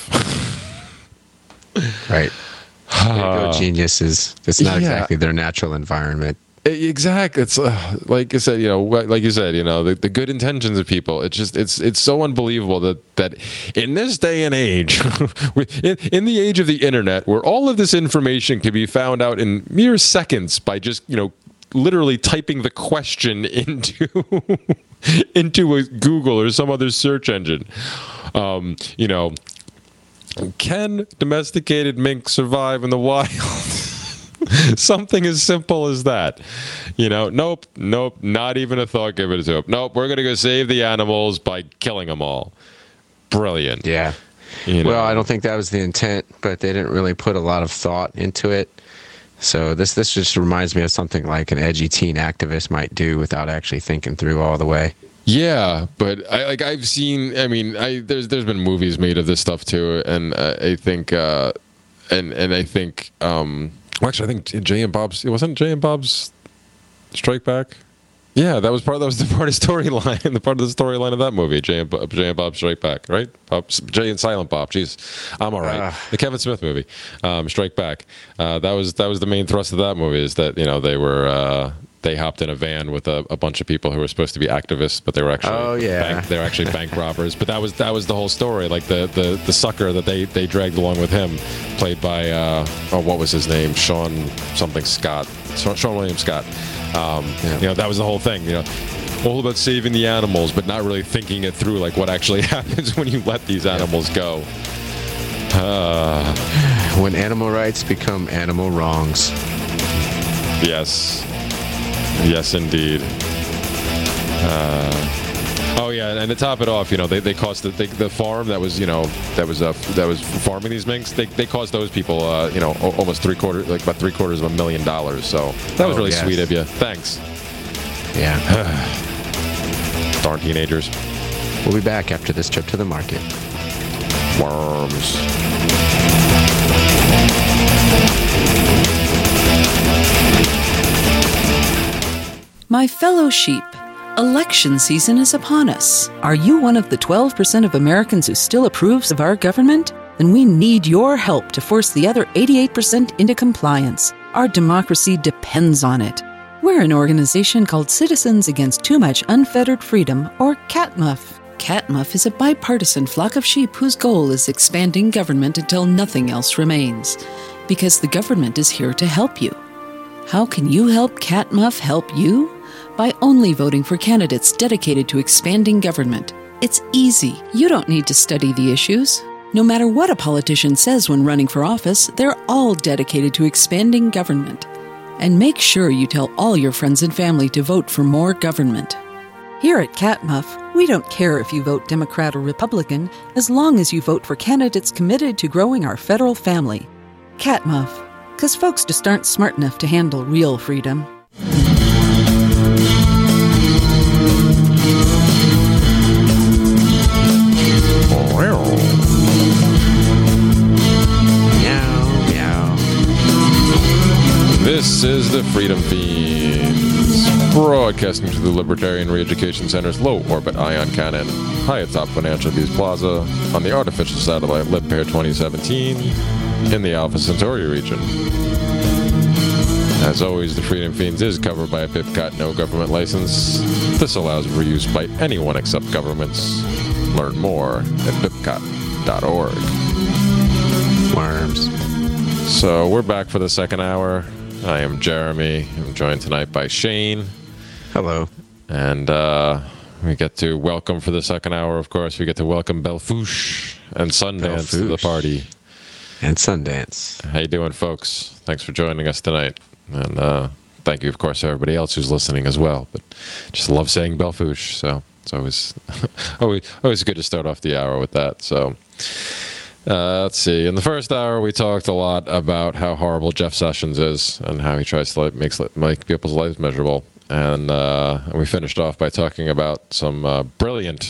live. Right. There you go, geniuses. It's not yeah. exactly their natural environment. Exactly. It's uh, like I said, you know, like you said, you know, the, the good intentions of people. It's just, it's, it's so unbelievable that, that in this day and age, in, in the age of the internet, where all of this information can be found out in mere seconds by just, you know, literally typing the question into, into a Google or some other search engine, um, you know, can domesticated mink survive in the wild? Something as simple as that. You know, nope, nope, not even a thought given to it. Nope, we're going to go save the animals by killing them all. Brilliant. Yeah. You know? Well, I don't think that was the intent, but they didn't really put a lot of thought into it. So this this just reminds me of something like an edgy teen activist might do without actually thinking through all the way. Yeah, but I like I've seen. I mean, I there's there's been movies made of this stuff too, and uh, I think, uh, and and I think, um, well, actually, I think Jay and Bob's. It wasn't Jay and Bob's Strike Back. Yeah, that was part. That was the part of storyline. The part of the storyline of that movie, Jay and, Bob, Jay and Bob Strike Back, right? Bob, Jay and Silent Bob. Jeez, I'm all right. Uh, the Kevin Smith movie, um, Strike Back. Uh, that was that was the main thrust of that movie. Is that, you know, they were. Uh, They hopped in a van with a, a bunch of people who were supposed to be activists, but they were actually oh, yeah. bank, they were actually bank robbers. But that was that was the whole story. Like the, the, the sucker that they, they dragged along with him, played by uh, oh what was his name? Sean something Scott, Sean William Scott. Um, yeah. You know, that was the whole thing. You know, all about saving the animals, but not really thinking it through, like what actually happens when you let these animals go. Uh, when animal rights become animal wrongs. Yes. Yes, indeed. Uh, oh yeah, and to top it off, you know, they, they cost the, they, the farm that was, you know, that was uh, that was farming these minks. They they cost those people, uh, you know, almost three quarters, like about three quarters of a million dollars. So that was oh, really yes. sweet of you. Thanks. Yeah. Darn teenagers. We'll be back after this trip to the market. Worms. My fellow sheep, election season is upon us. Are you one of the twelve percent of Americans who still approves of our government? Then we need your help to force the other eighty-eight percent into compliance. Our democracy depends on it. We're an organization called Citizens Against Too Much Unfettered Freedom, or CATMUF. CATMUF is a bipartisan flock of sheep whose goal is expanding government until nothing else remains. Because the government is here to help you. How can you help CATMUF help you? By only voting for candidates dedicated to expanding government. It's easy. You don't need to study the issues. No matter what a politician says when running for office, they're all dedicated to expanding government. And make sure you tell all your friends and family to vote for more government. Here at CATMUF, we don't care if you vote Democrat or Republican, as long as you vote for candidates committed to growing our federal family. CATMUF. Because folks just aren't smart enough to handle real freedom. Meow, meow. This is the Freedom Fiends, broadcasting to the Libertarian Re-Education Center's low-orbit ion cannon, high atop Financial Views Plaza, on the artificial satellite LibPair twenty seventeen, in the Alpha Centauri region. As always, the Freedom Fiends is covered by a PIPCOT no government license. This allows reuse by anyone except governments. Learn more at pipcot dot org. Worms. So we're back for the second hour. I am Jeremy. I'm joined tonight by Shane. Hello. And uh, we get to welcome for the second hour, of course, we get to welcome Belfouche and Sundance to the Belfouche. party. And Sundance. How you doing, folks? Thanks for joining us tonight. And uh, thank you, of course, to everybody else who's listening as well. But just love saying Belfouche, so it's always, always, always good to start off the hour with that. So uh, let's see. In the first hour, we talked a lot about how horrible Jeff Sessions is and how he tries to like, makes, make people's lives miserable. And uh, we finished off by talking about some uh, brilliant,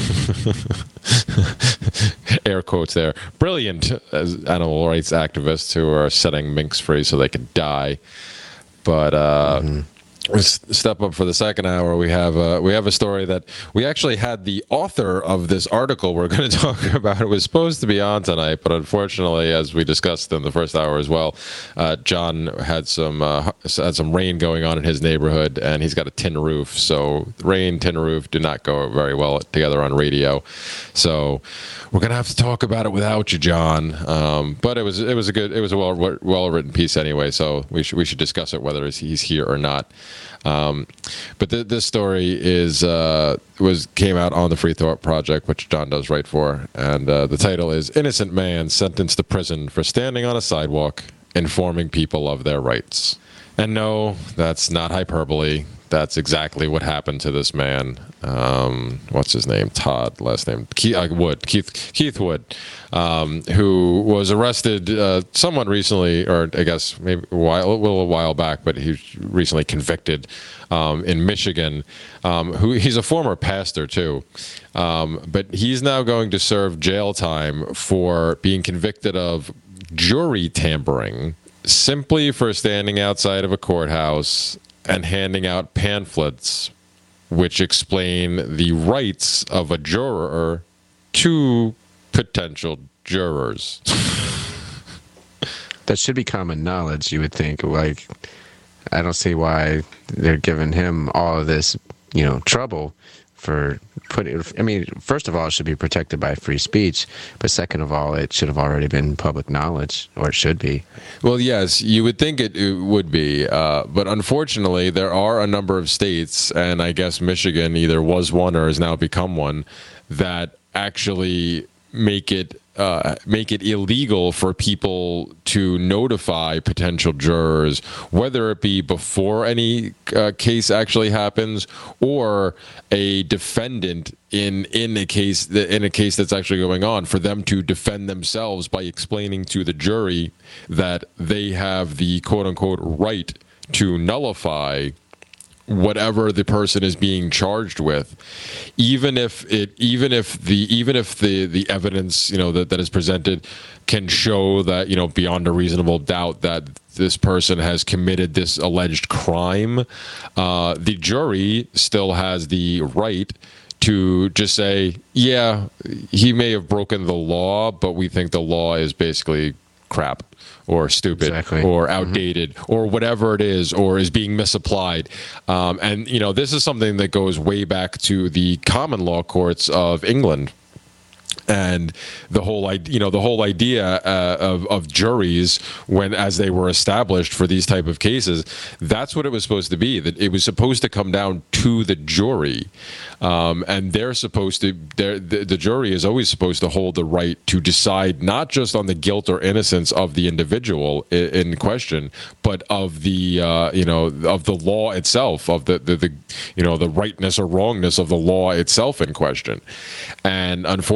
air quotes there, brilliant animal rights activists who are setting minks free so they can die. But uh, mm-hmm. let's step up for the second hour. We have a, we have a story that we actually had the author of this article we're going to talk about. It was supposed to be on tonight, but unfortunately, as we discussed in the first hour as well, uh, John had some uh, had some rain going on in his neighborhood, and he's got a tin roof. So rain, tin roof do not go very well together on radio. So we're going to have to talk about it without you, John. Um, but it was it was a good it was a well well written piece anyway. So we should we should discuss it whether he's here or not. Um, but th- this story is uh, was came out on the Free Thought Project, which John does write for, and uh, the title is "Innocent Man Sentenced to Prison for Standing on a Sidewalk Informing People of Their Rights." And no, that's not hyperbole. That's exactly what happened to this man. Um, what's his name? Todd, last name Keith, uh, Wood. Keith Keith Wood, um, who was arrested uh, somewhat recently, or I guess maybe a while, a little while back, but he was recently convicted um, in Michigan. Um, who he's a former pastor too, um, but he's now going to serve jail time for being convicted of jury tampering, simply for standing outside of a courthouse and handing out pamphlets which explain the rights of a juror to potential jurors. That should be common knowledge, you would think. Like, I don't see why they're giving him all of this, you know, trouble for putting. I mean, first of all, it should be protected by free speech, but second of all, it should have already been public knowledge, or it should be. Well, yes, you would think it, it would be, uh, but unfortunately, there are a number of states, and I guess Michigan either was one or has now become one, that actually make it uh, make it illegal for people to notify potential jurors, whether it be before any uh, case actually happens or a defendant in in a case that, in a case that's actually going on, for them to defend themselves by explaining to the jury that they have the quote unquote right to nullify whatever the person is being charged with, even if it, even if the, even if the, the evidence, you know, that, that is presented can show that, you know, beyond a reasonable doubt that this person has committed this alleged crime, uh, the jury still has the right to just say, yeah, he may have broken the law, but we think the law is basically crap or stupid exactly. or outdated mm-hmm. or whatever it is, or is being misapplied. Um, and, you know, this is something that goes way back to the common law courts of England. And the whole idea, you know, the whole idea uh, of, of juries, when as they were established for these type of cases, that's what it was supposed to be. That it was supposed to come down to the jury, um, and they're supposed to. They're, the, the jury is always supposed to hold the right to decide not just on the guilt or innocence of the individual in, in question, but of the uh, you know of the law itself, of the, the the you know the rightness or wrongness of the law itself in question. And unfortunately,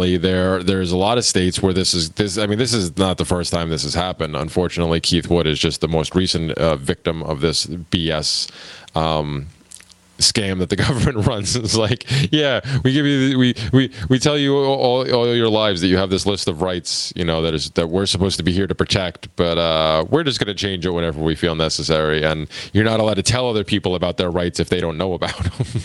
unfortunately, there there's a lot of states where this is this. I mean, this is not the first time this has happened. Unfortunately, Keith Wood is just the most recent uh, victim of this B S. Um, scam that the government runs. It's like, yeah, we give you, we we we tell you all, all your lives that you have this list of rights, you know, that is that we're supposed to be here to protect, but uh, we're just going to change it whenever we feel necessary, and you're not allowed to tell other people about their rights if they don't know about them.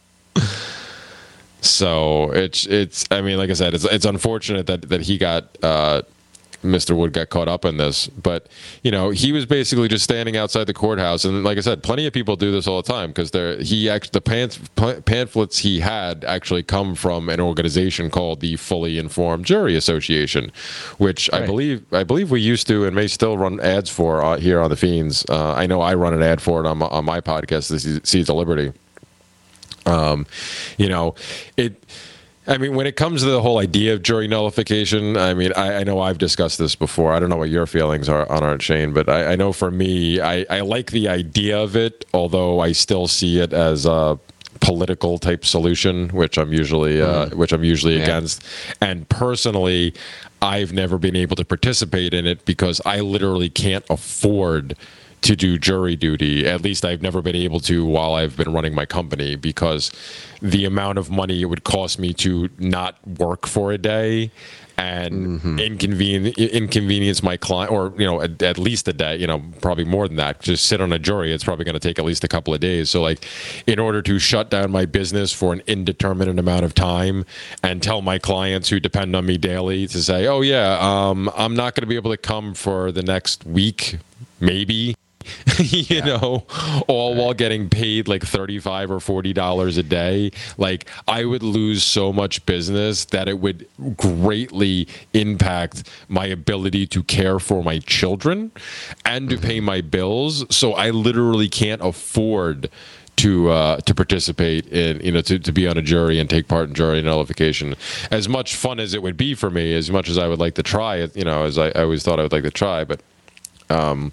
So it's it's. I mean, like I said, it's it's unfortunate that that he got. Uh, Mister Wood got caught up in this, but you know, he was basically just standing outside the courthouse, and like I said, plenty of people do this all the time because they're he actually the pamphlet, pamphlets he had actually come from an organization called the Fully Informed Jury Association, which right. I believe I believe we used to and may still run ads for uh, here on the Fiends. Uh, I know I run an ad for it on my, on my podcast, the Seeds of Liberty. Um, you know, it. I mean, when it comes to the whole idea of jury nullification, I mean, I, I know I've discussed this before. I don't know what your feelings are on it, Shane, but I, I know for me, I, I like the idea of it, although I still see it as a political type solution, which I'm usually, uh, mm. which I'm usually yeah. against. And personally, I've never been able to participate in it because I literally can't afford to do jury duty. At least I've never been able to while I've been running my company, because the amount of money it would cost me to not work for a day and mm-hmm. inconvenience inconvenience my client, or you know, at, at least a day, you know, probably more than that. Just sit on a jury, it's probably going to take at least a couple of days. So, like, in order to shut down my business for an indeterminate amount of time and tell my clients who depend on me daily to say, "Oh yeah, um, I'm not going to be able to come for the next week, maybe." you yeah. know, all right. while getting paid like thirty-five or forty dollars a day. Like, I would lose so much business that it would greatly impact my ability to care for my children and to mm-hmm. pay my bills. So I literally can't afford to uh, to participate in, you know, to, to be on a jury and take part in jury nullification. As much fun as it would be for me, as much as I would like to try it, you know, as I, I always thought I would like to try, but um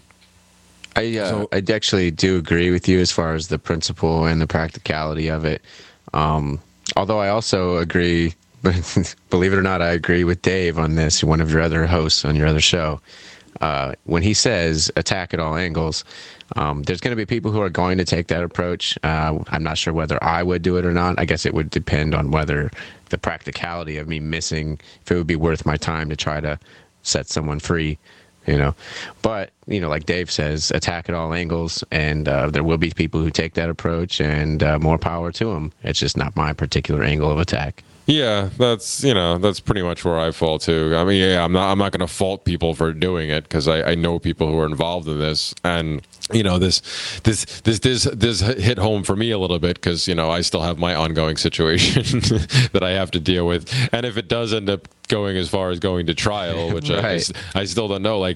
I uh, so, I actually do agree with you as far as the principle and the practicality of it. Um, although I also agree, believe it or not, I agree with Dave on this, one of your other hosts on your other show. Uh, when he says attack at all angles, um, there's going to be people who are going to take that approach. Uh, I'm not sure whether I would do it or not. I guess it would depend on whether the practicality of me missing, if it would be worth my time to try to set someone free. You know, but, you know, like Dave says, attack at all angles, and uh, there will be people who take that approach, and uh, more power to them. It's just not my particular angle of attack. Yeah, that's, you know, that's pretty much where I fall too. I mean, yeah, I'm not I'm not going to fault people for doing it, because I, I know people who are involved in this, and you know, this this this this this hit home for me a little bit, because, you know, I still have my ongoing situation that I have to deal with, and if it does end up going as far as going to trial, which right. I, I still don't know, like,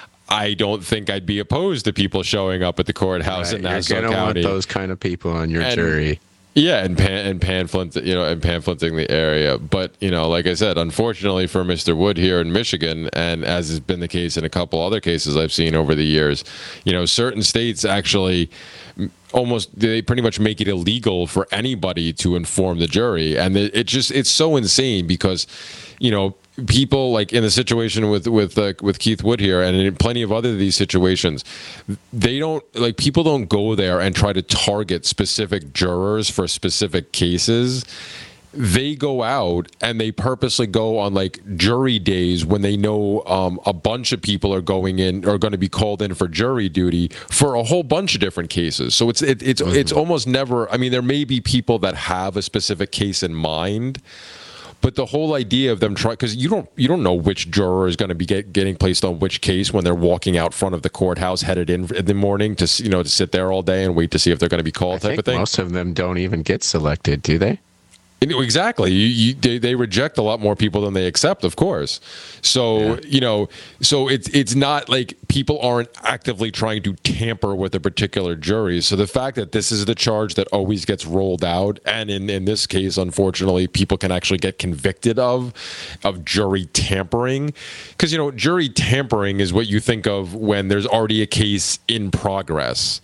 I don't think I'd be opposed to people showing up at the courthouse right. in Nassau You're gonna County. Want those kind of people on your and, jury. Yeah, and pan, and pamphlet, you know, and pamphleting the area. But, you know, like I said, unfortunately for Mister Wood here in Michigan, and as has been the case in a couple other cases I've seen over the years, you know, certain states actually almost, they pretty much make it illegal for anybody to inform the jury. And it, it just, it's so insane because, you know, people like in the situation with with uh, with Keith Wood here, and in plenty of other of these situations, they don't like people don't go there and try to target specific jurors for specific cases. They go out and they purposely go on like jury days when they know um, a bunch of people are going in, are going to be called in for jury duty for a whole bunch of different cases. So it's it, it's mm-hmm. it's almost never. I mean, there may be people that have a specific case in mind, but the whole idea of them trying, because you don't you don't know which juror is going to be get, getting placed on which case when they're walking out front of the courthouse headed in in the morning to, you know, to sit there all day and wait to see if they're going to be called, I type think of thing. Most of them don't even get selected, do they? Exactly. You, you, they, they reject a lot more people than they accept, of course. So, yeah. you know, so it's it's not like people aren't actively trying to tamper with a particular jury. So the fact that this is the charge that always gets rolled out, and in, in this case, unfortunately, people can actually get convicted of, of jury tampering. Because, you know, jury tampering is what you think of when there's already a case in progress.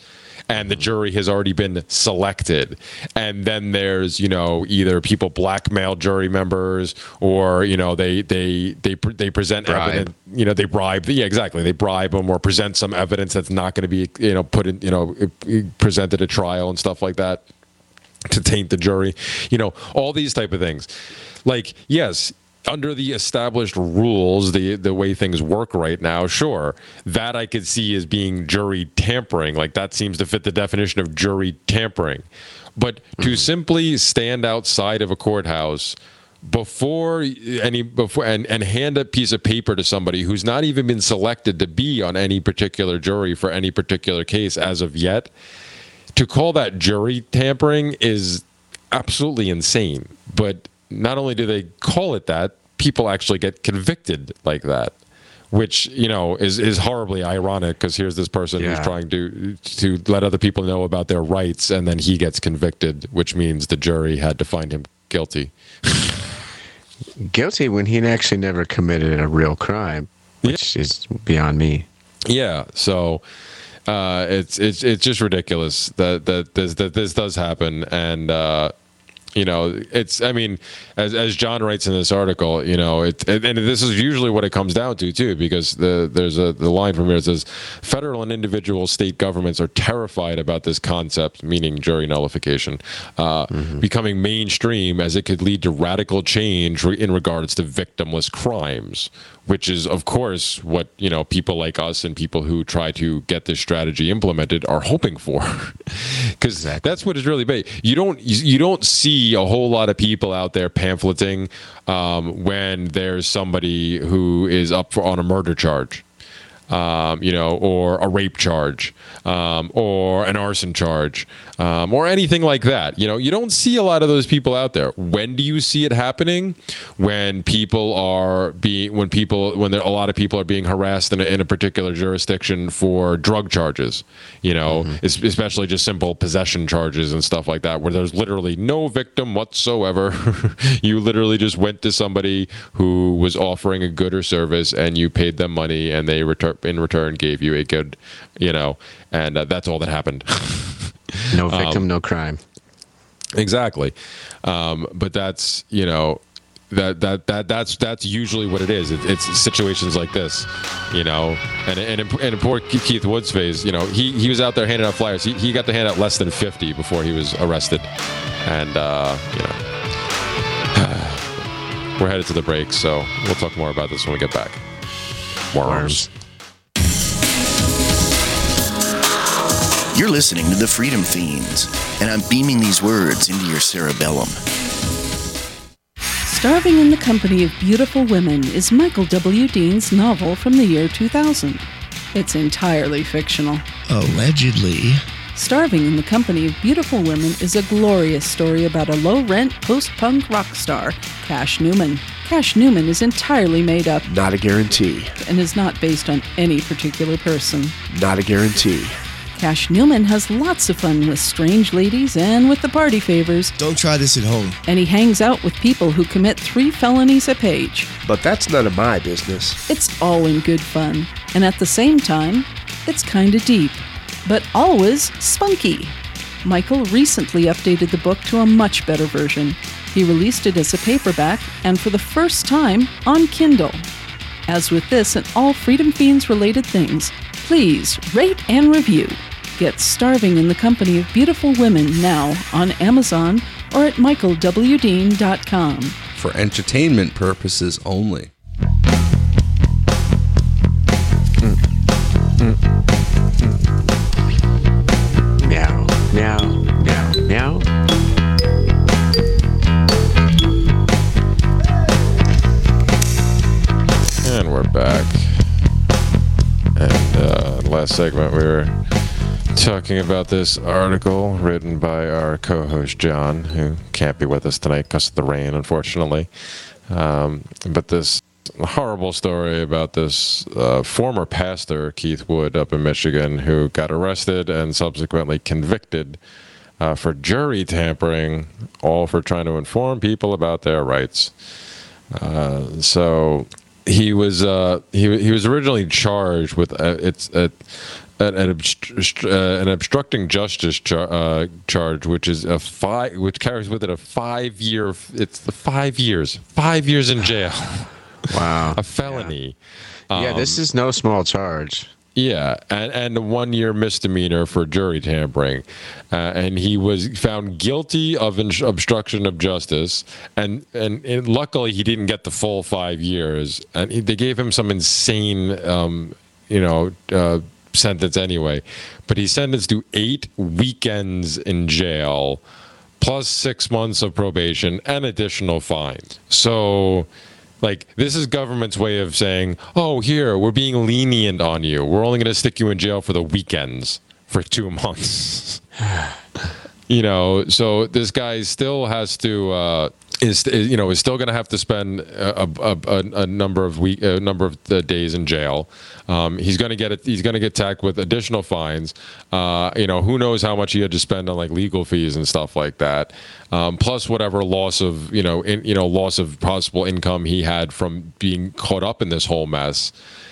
and the jury has already been selected. And then there's, you know, either people blackmail jury members, or, you know, they they they they present Bribe. evidence, you know, they bribe. Yeah, exactly. They bribe them or present some evidence that's not going to be, you know, put in, you know, presented at trial and stuff like that to taint the jury. You know, all these type of things. Like, yes, under the established rules, the the way things work right now, sure, that I could see as being jury tampering. Like, that seems to fit the definition of jury tampering. But mm-hmm. to simply stand outside of a courthouse before any before and, and hand a piece of paper to somebody who's not even been selected to be on any particular jury for any particular case as of yet, to call that jury tampering is absolutely insane. But not only do they call it that, people actually get convicted like that, which, you know, is, is horribly ironic, because here's this person yeah. who's trying to to let other people know about their rights, and then he gets convicted, which means the jury had to find him guilty. Guilty when he actually never committed a real crime, which yeah. is beyond me. Yeah, so uh, it's it's it's just ridiculous that that this that this does happen, and uh, you know, it's, I mean, as as John writes in this article, you know, it, and, and this is usually what it comes down to too, because the there's a the line from here that says, federal and individual state governments are terrified about this concept, meaning jury nullification, uh, mm-hmm. becoming mainstream, as it could lead to radical change in regards to victimless crimes, which is, of course, what, you know, people like us and people who try to get this strategy implemented are hoping for, because exactly. that's what is really big. You don't you don't see a whole lot of people out there pamphleting um, when there's somebody who is up for on a murder charge, um, you know, or a rape charge, um, or an arson charge, um, or anything like that. You know, you don't see a lot of those people out there. When do you see it happening? When people are being, when people, when there, a lot of people are being harassed in a, in a particular jurisdiction for drug charges, you know, mm-hmm. es- especially just simple possession charges and stuff like that, where there's literally no victim whatsoever. You literally just went to somebody who was offering a good or service, and you paid them money, and they return in return gave you a good, you know, and uh, that's all that happened. No victim, um, no crime. Exactly. Um, but that's, you know, that that that that's that's usually what it is. It, it's situations like this, you know, and and in, and in poor Keith Wood's phase, you know, he he was out there handing out flyers. He he got to hand out less than fifty before he was arrested, and uh, you know, we're headed to the break, so we'll talk more about this when we get back. Worms. You're listening to the Freedom Fiends, and I'm beaming these words into your cerebellum. Starving in the Company of Beautiful Women is Michael W. Dean's novel from the year two thousand. It's entirely fictional. Allegedly. Starving in the Company of Beautiful Women is a glorious story about a low-rent post-punk rock star, Cash Newman. Cash Newman is entirely made up. Not a guarantee. And is not based on any particular person. Not a guarantee. Cash Newman has lots of fun with strange ladies and with the party favors. Don't try this at home. And he hangs out with people who commit three felonies a page. But that's none of my business. It's all in good fun. And at the same time, it's kinda deep. But always spunky. Michael recently updated the book to a much better version. He released it as a paperback, and for the first time, on Kindle. As with this and all Freedom Fiends related things, please rate and review. Get Starving in the Company of Beautiful Women now on Amazon or at michael w dean dot com. For entertainment purposes only. Mm. Mm. Mm. Meow, meow, meow, meow. And we're back. And uh, last segment we were talking about this article written by our co-host John, who can't be with us tonight because of the rain, unfortunately. Um, but this horrible story about this uh, former pastor, Keith Wood, up in Michigan, who got arrested and subsequently convicted uh, for jury tampering, all for trying to inform people about their rights. Uh, so... He was uh, he he was originally charged with uh, it's uh, an, an, obst- uh, an obstructing justice char- uh, charge, which is a five, which carries with it a five-year. It's the five years, five years in jail. Wow, a felony. Yeah, yeah um, this is no small charge. Yeah, and, and a one-year misdemeanor for jury tampering. Uh, and he was found guilty of in- obstruction of justice, and, and, and luckily he didn't get the full five years. And he, they gave him some insane, um, you know, uh, sentence anyway. But he's sentenced to eight weekends in jail, plus six months of probation and additional fines. So... Like, this is government's way of saying, oh, here, we're being lenient on you. We're only going to stick you in jail for the weekends for two months. You know, so this guy still has to, uh, is, is you know, is still going to have to spend a, a, a, a number of week, a number of uh, days in jail. Um, he's going to get it. He's going to get tacked with additional fines. Uh, you know, who knows how much he had to spend on like legal fees and stuff like that. Um, plus whatever loss of you know, in, you know, loss of possible income he had from being caught up in this whole mess.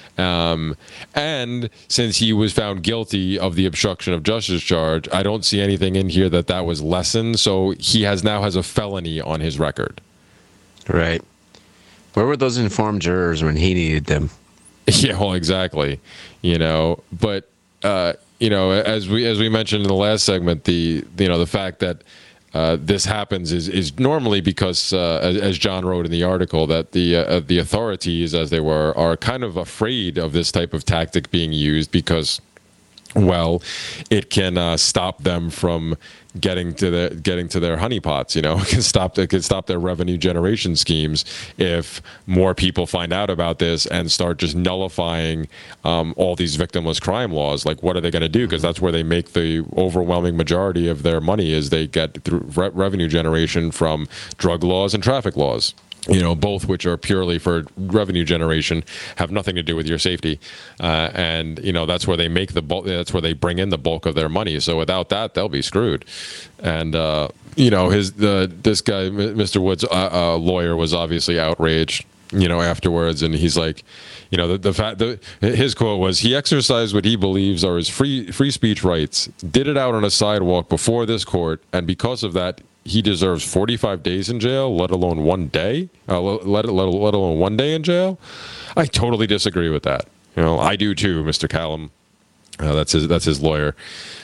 Um, and since he was found guilty of the obstruction of justice charge, I don't see anything in here that that was lessened. So he has now has a felony on his record. Right. Where were those informed jurors when he needed them? Yeah, well, exactly. You know, but uh, you know, as we as we mentioned in the last segment, the you know the fact that uh, this happens is is normally because, uh, as, as John wrote in the article, that the uh, the authorities, as they were, are kind of afraid of this type of tactic being used because, well, it can uh, stop them from getting to the getting to their honeypots. You know, it can stop it can stop their revenue generation schemes if more people find out about this and start just nullifying um, all these victimless crime laws. Like, what are they going to do? Because that's where they make the overwhelming majority of their money, is they get through re- revenue generation from drug laws and traffic laws. You know, both which are purely for revenue generation, have nothing to do with your safety, uh, and you know that's where they make the bulk. That's where they bring in the bulk of their money. So without that, they'll be screwed. And uh, you know, his the this guy, Mister Wood's uh, uh, lawyer, was obviously outraged. You know, afterwards, and he's like, you know, the, the fact the his quote was, he exercised what he believes are his free free speech rights, did it out on a sidewalk before this court, and because of that, he deserves forty-five days in jail, let alone one day, uh, let, let, let alone one day in jail. I totally disagree with that. You know, I do too, Mister Callum. Uh, that's his. That's his lawyer.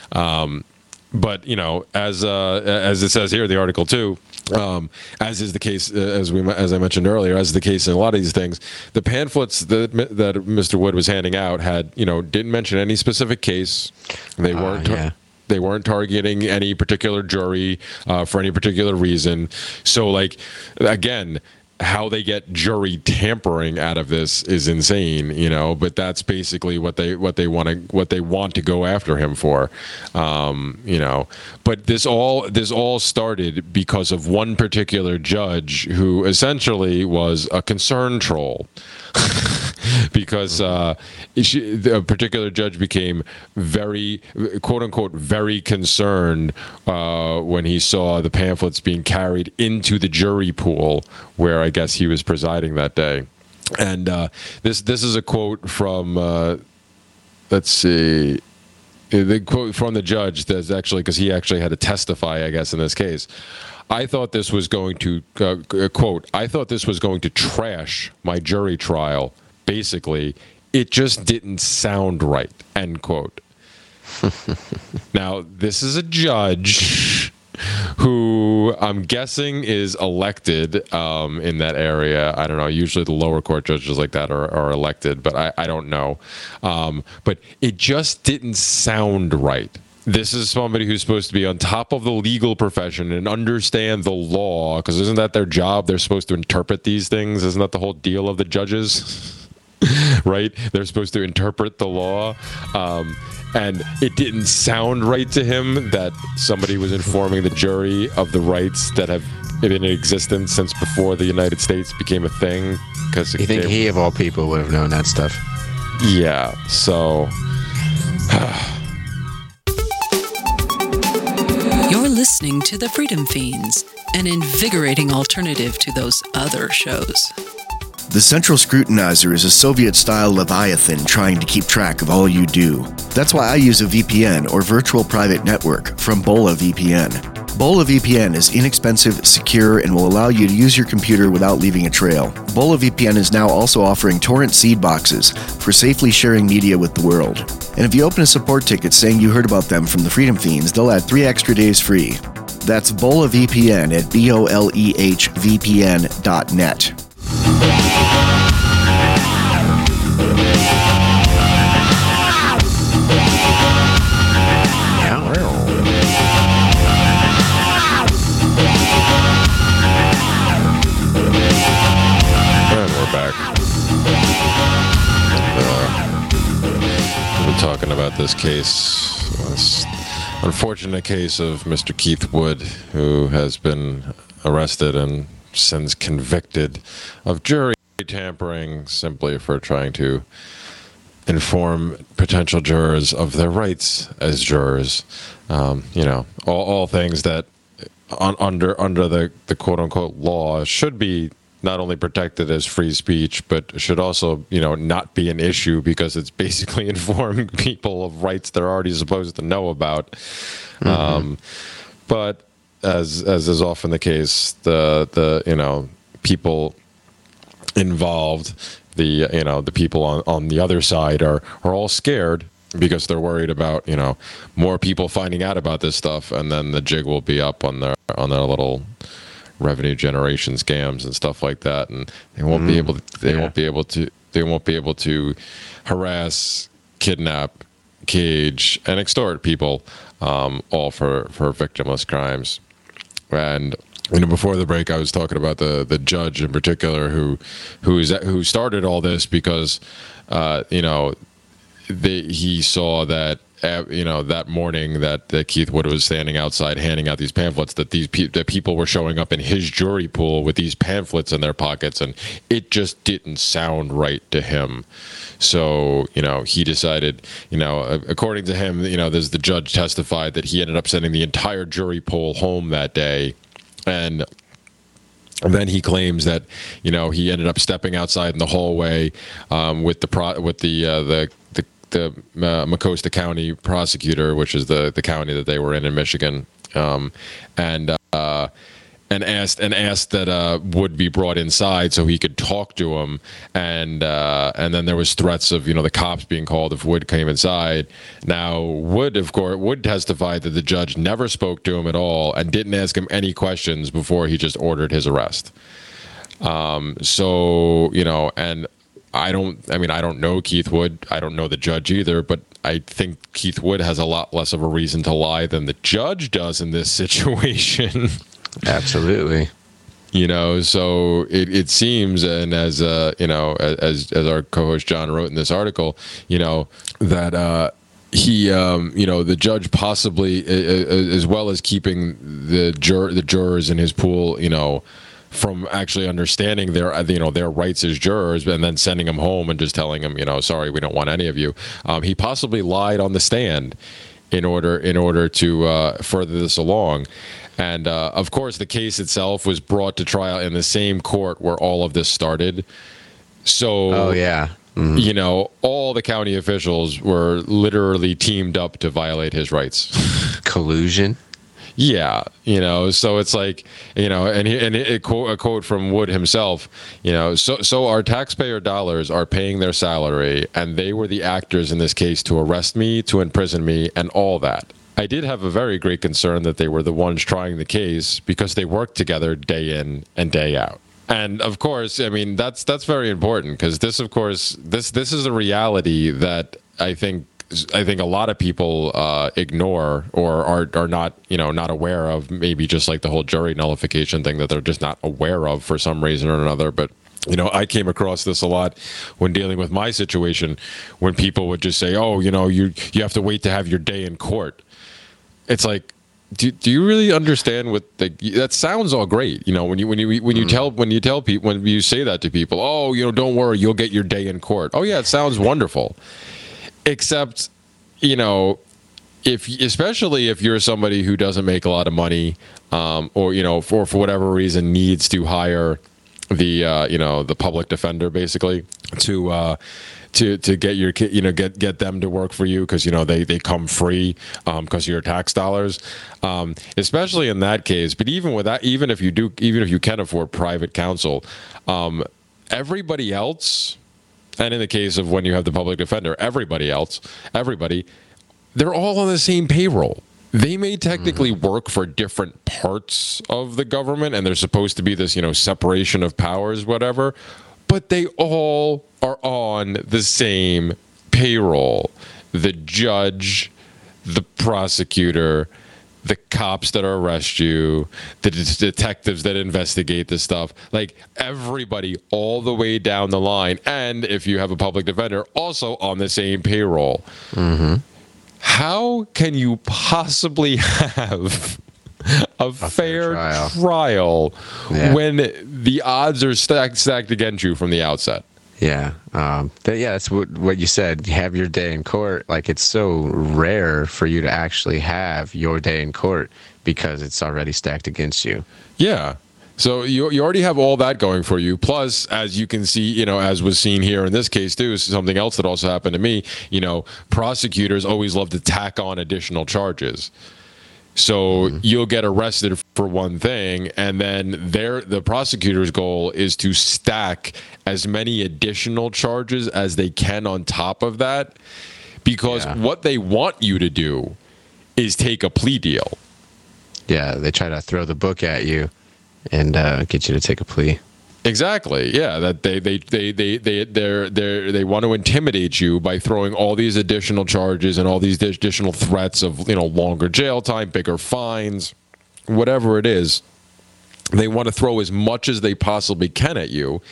Um, but you know, as uh, as it says here in the article too, um, as is the case, uh, as we as I mentioned earlier, as is the case in a lot of these things, the pamphlets that that Mister Wood was handing out had, you know, didn't mention any specific case. They weren't. Uh, yeah. They weren't targeting any particular jury uh, for any particular reason. So, like, again, how they get jury tampering out of this is insane, you know. But that's basically what they what they want to what they want to go after him for, um, you know. But this all this all started because of one particular judge who essentially was a concern troll. Because uh, she, a particular judge became very, quote unquote, very concerned uh, when he saw the pamphlets being carried into the jury pool where I guess he was presiding that day. And uh, this this is a quote from, uh, let's see, the quote from the judge that's actually, because he actually had to testify, I guess, in this case. I thought this was going to, uh, quote, I thought this was going to trash my jury trial. Basically, it just didn't sound right, end quote. Now, this is a judge who I'm guessing is elected um, in that area. I don't know. Usually the lower court judges like that are, are elected, but I, I don't know. Um, but it just didn't sound right. This is somebody who's supposed to be on top of the legal profession and understand the law, because isn't that their job? They're supposed to interpret these things. Isn't that the whole deal of the judges? Right? They're supposed to interpret the law. Um, and it didn't sound right to him that somebody was informing the jury of the rights that have been in existence since before the United States became a thing. Because you think he, of all people, would have known that stuff? Yeah. So... You're listening to the Freedom Fiends, an invigorating alternative to those other shows. The central scrutinizer is a Soviet-style Leviathan trying to keep track of all you do. That's why I use a V P N, or virtual private network, from Bola V P N. Bola V P N is inexpensive, secure, and will allow you to use your computer without leaving a trail. Bola V P N is now also offering torrent seed boxes for safely sharing media with the world. And if you open a support ticket saying you heard about them from the Freedom Fiends, they'll add three extra days free. That's Bola V P N at B O L E H V P N dot net. Talking about this case, this unfortunate case of Mister Keith Wood, who has been arrested and since convicted of jury tampering simply for trying to inform potential jurors of their rights as jurors. Um, you know, all, all things that on, under under the, the quote-unquote law should be not only protected as free speech, but should also, you know, not be an issue because it's basically informing people of rights they're already supposed to know about. Mm-hmm. Um, but as as is often the case, the the you know people involved, the you know the people on, on the other side are are all scared because they're worried about, you know, more people finding out about this stuff, and then the jig will be up on their on their little revenue generation scams and stuff like that, and they won't mm, be able to, they yeah. won't be able to they won't be able to harass, kidnap, cage, and extort people, um, all for for victimless crimes. And you know, before the break, I was talking about the the judge in particular who who is who started all this because uh, you know they, he saw that. Uh, you know, that morning that, that Keith Wood was standing outside handing out these pamphlets, that these pe- that people were showing up in his jury pool with these pamphlets in their pockets, and it just didn't sound right to him. So, you know, he decided, you know, according to him, you know, there's the judge testified that he ended up sending the entire jury pool home that day, and And then he claims that, you know, he ended up stepping outside in the hallway um, with the pro- with the uh, the the the uh, Mecosta County prosecutor, which is the, the county that they were in in Michigan, um, and uh, and asked and asked that uh, Wood be brought inside so he could talk to him, and uh, and then there was threats of, you know, the cops being called if Wood came inside. Now Wood, of course, Wood testified that the judge never spoke to him at all and didn't ask him any questions before he just ordered his arrest. Um, so, you know, and. I don't, I mean, I don't know Keith Wood. I don't know the judge either, but I think Keith Wood has a lot less of a reason to lie than the judge does in this situation. Absolutely. You know, so it, it seems, and as, uh, you know, as, as our co-host John wrote in this article, you know, that, uh, he, um, you know, the judge possibly, uh, as well as keeping the jur- the jurors in his pool, you know, from actually understanding their, you know, their rights as jurors, and then sending them home and just telling them, you know, sorry, we don't want any of you. Um, he possibly lied on the stand in order in order to uh, further this along. And uh, of course, the case itself was brought to trial in the same court where all of this started. So, oh yeah, mm-hmm. you know, all the county officials were literally teamed up to violate his rights. Collusion. Yeah, you know, so it's like, you know, and he, and it, quote, a quote from Wood himself, you know, so so our taxpayer dollars are paying their salary, and they were the actors in this case to arrest me, to imprison me, and all that. I did have a very great concern that they were the ones trying the case because they worked together day in and day out. And of course, I mean, that's that's very important because this, of course, this this is a reality that I think I think a lot of people uh, ignore or are are not, you know, not aware of. Maybe just like the whole jury nullification thing that they're just not aware of for some reason or another. But you know, I came across this a lot when dealing with my situation, when people would just say, "Oh, you know, you you have to wait to have your day in court." It's like, do do you really understand what the, that sounds all great? You know, when you when you when you mm. tell when you tell people when you say that to people, "Oh, you know, don't worry, you'll get your day in court." Oh yeah, it sounds wonderful. Except, you know, if especially if you're somebody who doesn't make a lot of money, um, or you know, for for whatever reason needs to hire the uh, you know the public defender basically to. Uh, To, to get your kid, you know, get get them to work for you because you know they, they come free because um, of your tax dollars, um, especially in that case. But even with that, even if you do, even if you can afford private counsel, um, everybody else, and in the case of when you have the public defender, everybody else, everybody, they're all on the same payroll. They may technically mm-hmm. work for different parts of the government, and there's supposed to be this, you know, separation of powers, whatever. But they all are on the same payroll. The judge, the prosecutor, the cops that arrest you, the de- detectives that investigate this stuff. Like everybody all the way down the line. And if you have a public defender, also on the same payroll. Mm-hmm. How can you possibly have a, a fair, fair trial, trial yeah. when the odds are stacked, stacked against you from the outset? Yeah. Um, th- yeah, that's what, what you said. Have your day in court. Like, it's so rare for you to actually have your day in court because it's already stacked against you. Yeah. So you you already have all that going for you. Plus, as you can see, you know, as was seen here in this case too, something else that also happened to me, you know, prosecutors always love to tack on additional charges. So mm-hmm. you'll get arrested for one thing, and then their the prosecutor's goal is to stack as many additional charges as they can on top of that, because yeah. what they want you to do is take a plea deal. Yeah, they try to throw the book at you and uh, get you to take a plea. Exactly. Yeah, that they they they they they they they they want to intimidate you by throwing all these additional charges and all these additional threats of, you know, longer jail time, bigger fines, whatever it is. They want to throw as much as they possibly can at you,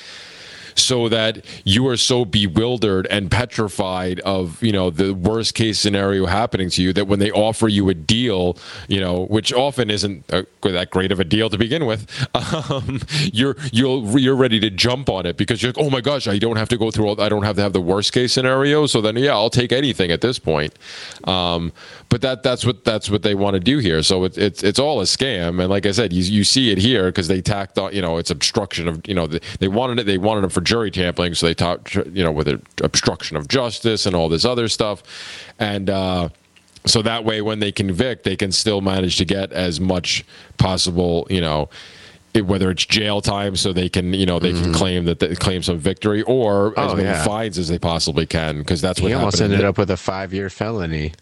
so that you are so bewildered and petrified of, you know, the worst case scenario happening to you that when they offer you a deal, you know, which often isn't a, that great of a deal to begin with, um, you're you're you're ready to jump on it because you're like, oh my gosh, I don't have to go through all, I don't have to have the worst case scenario. So then, yeah, I'll take anything at this point. Um, but that that's what that's what they want to do here. So it's it's it's all a scam. And like I said, you you see it here because they tacked on, you know, it's obstruction of, you know, they, they wanted it they wanted it for jury tampering, so they talked, you know, with it, obstruction of justice and all this other stuff, and uh, so that way when they convict, they can still manage to get as much possible, you know, it, whether it's jail time, so they can, you know, they mm-hmm. can claim that they claim some victory, or oh, as many yeah. fines as they possibly can, because that's what he happened. almost ended up with a five-year felony.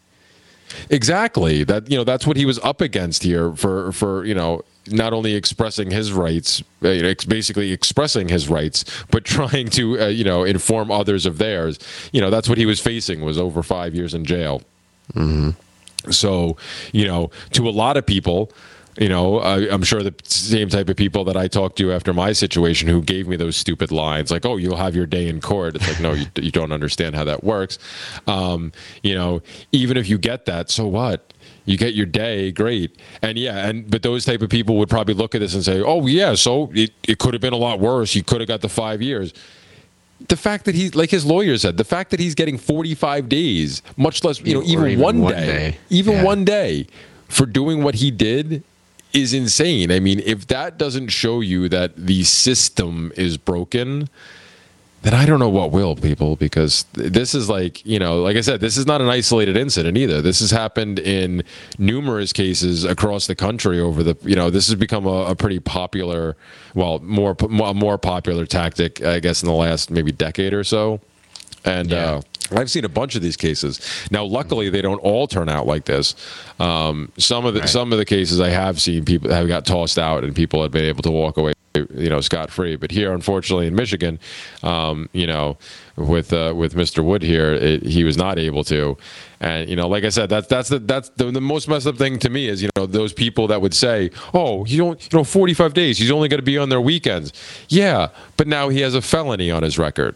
Exactly. That, you know, that's what he was up against here for for you know. Not only expressing his rights, uh, you know, basically expressing his rights, but trying to, uh, you know, inform others of theirs. You know, that's what he was facing, was over five years in jail. Mm-hmm. So, you know, to a lot of people, you know, uh, I'm sure the same type of people that I talked to after my situation who gave me those stupid lines like, oh, you'll have your day in court. It's like, no, you, you don't understand how that works. Um, you know, even if you get that, so what? You get your day, great. And yeah, and but those type of people would probably look at this and say, oh, yeah, so it, it could have been a lot worse. You could have got the five years. The fact that he's, like his lawyer said, the fact that he's getting forty-five days, much less, you know, even, even one, one day, day, even yeah. one day for doing what he did is insane. I mean, if that doesn't show you that the system is broken, then I don't know what will, people, because this is like, you know, like I said, this is not an isolated incident either. This has happened in numerous cases across the country over the, you know, this has become a, a pretty popular, well, more, more popular tactic, I guess, in the last maybe decade or so. And, yeah. uh, I've seen a bunch of these cases. Now, luckily, they don't all turn out like this. Um, some of the right. some of the cases I have seen, people have got tossed out and people have been able to walk away, you know, scot-free. But here, unfortunately, in Michigan, um, you know, with uh, with Mister Wood here, it, he was not able to. And, you know, like I said, that's that's the that's the, the most messed up thing to me is, you know, those people that would say, oh, you don't, you know, forty-five days, he's only going to be on their weekends. Yeah, but now he has a felony on his record.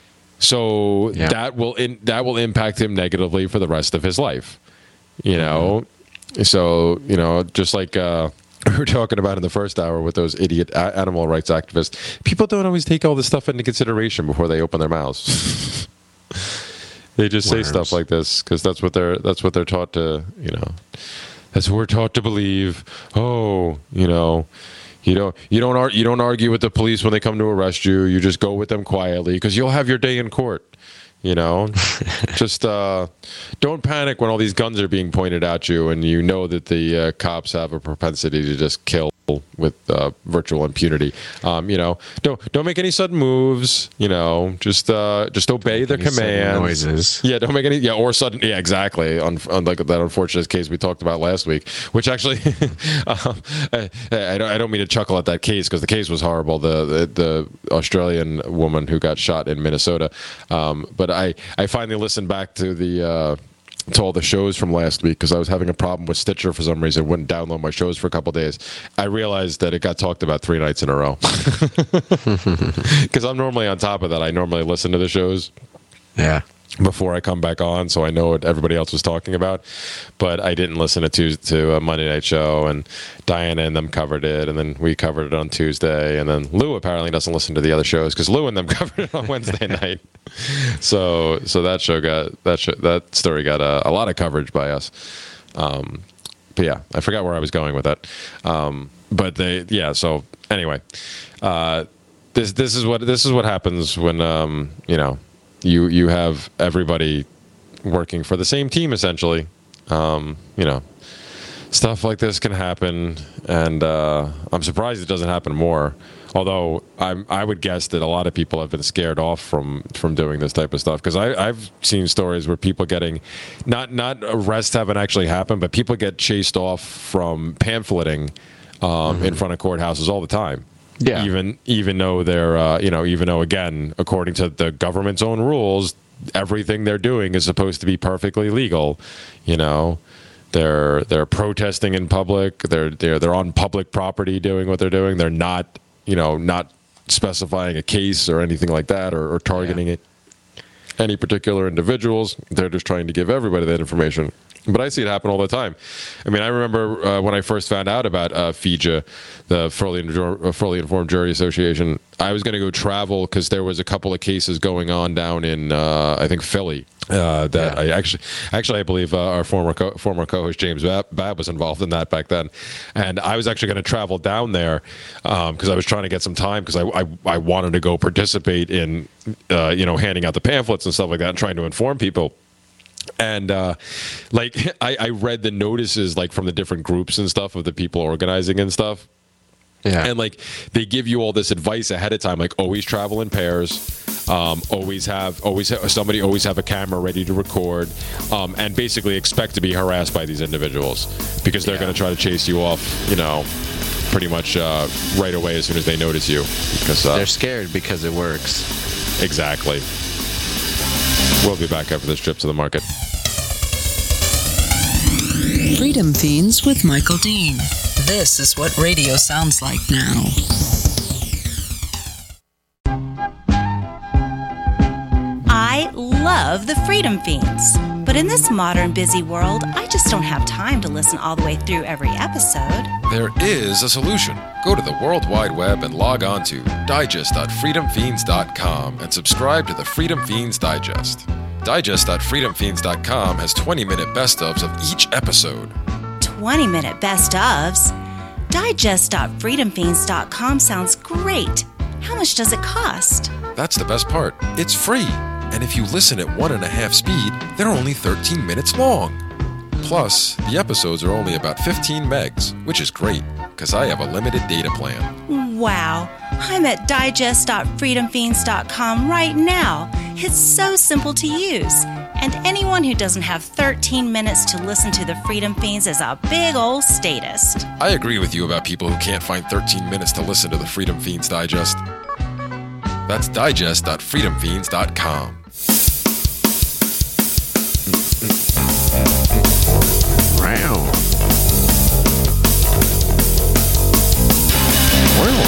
So yeah. that will in, that will impact him negatively for the rest of his life, you know. Mm-hmm. So, you know, just like uh, we were talking about in the first hour with those idiot a- animal rights activists, people don't always take all this stuff into consideration before they open their mouths. They just Worms. say stuff like this because that's what they're that's what they're taught to, you know. That's what we're taught to believe. Oh, you know. You don't you don't ar- you don't argue with the police when they come to arrest you. You just go with them quietly because you'll have your day in court. You know, just uh, don't panic when all these guns are being pointed at you, and you know that the uh, cops have a propensity to just kill with uh, virtual impunity. Um, you know, don't don't make any sudden moves. You know, just uh, just obey their commands. Noises. Yeah, don't make any. Yeah, or sudden. Yeah, exactly. On, on like that unfortunate case we talked about last week, which actually, um, I, I don't I don't mean to chuckle at that case because the case was horrible. The, the the Australian woman who got shot in Minnesota. Um, but I I finally listened back to the. Uh, to all the shows from last week because I was having a problem with Stitcher for some reason. It wouldn't download my shows for a couple of days. I realized that it got talked about three nights in a row because I'm normally on top of that. I normally listen to the shows. Yeah. Before I come back on, so I know what everybody else was talking about, but I didn't listen to Tuesday, to a Monday night show, and Diana and them covered it, and then we covered it on Tuesday, and then Lou apparently doesn't listen to the other shows because Lou and them covered it on Wednesday night. So, so that show got that show, that story got a, a lot of coverage by us. Um, but yeah, I forgot where I was going with that. Um, but they, yeah. So anyway, uh, this this is what this is what happens when um, you know. You you have everybody working for the same team essentially. Um, you know, stuff like this can happen, and uh, I'm surprised it doesn't happen more. Although I'm, I would guess that a lot of people have been scared off from, from doing this type of stuff because I've seen stories where people getting not not arrests haven't actually happened, but people get chased off from pamphleting um, mm-hmm. in front of courthouses all the time. Yeah. Even even though they're uh, you know even though again according to the government's own rules everything they're doing is supposed to be perfectly legal, you know they're they're protesting in public, they're they're they're on public property doing what they're doing, they're not you know not specifying a case or anything like that or, or targeting yeah. it any particular individuals. They're just trying to give everybody that information. But I see it happen all the time. I mean, I remember uh, when I first found out about uh, F I J A, the Fully, Fully Informed Jury Association, I was going to go travel because there was a couple of cases going on down in, uh, I think, Philly. Uh, that yeah. I actually, actually, I believe uh, our former co- former co-host James Babb, Babb was involved in that back then, and I was actually going to travel down there because um, I was trying to get some time because I, I I wanted to go participate in, uh, you know, handing out the pamphlets and stuff like that and trying to inform people. And uh, like I, I read the notices like from the different groups and stuff of the people organizing and stuff. Yeah. And like they give you all this advice ahead of time, like always travel in pairs, um, always have always have, somebody always have a camera ready to record, um, and basically expect to be harassed by these individuals because they're yeah. going to try to chase you off, you know, pretty much uh, right away as soon as they notice you. Because uh, they're scared because it works. Exactly. We'll be back after this trip to the market. Freedom Fiends with Michael Dean. This is what radio sounds like now. I love the Freedom Fiends, but in this modern busy world, I just don't have time to listen all the way through every episode. There is a solution. Go to the World Wide Web and log on to digest dot freedom fiends dot com and subscribe to the Freedom Fiends Digest. digest dot freedom fiends dot com has twenty-minute best-ofs of each episode. twenty-minute best-ofs? digest dot freedom fiends dot com sounds great. How much does it cost? That's the best part. It's free. And if you listen at one and a half speed, they're only thirteen minutes long. Plus, the episodes are only about fifteen megs, which is great, because I have a limited data plan. Wow. I'm at digest dot freedom fiends dot com right now. It's so simple to use. And anyone who doesn't have thirteen minutes to listen to the Freedom Fiends is a big old statist. I agree with you about people who can't find thirteen minutes to listen to the Freedom Fiends Digest. That's digest dot freedom fiends dot com. Wow. Wow.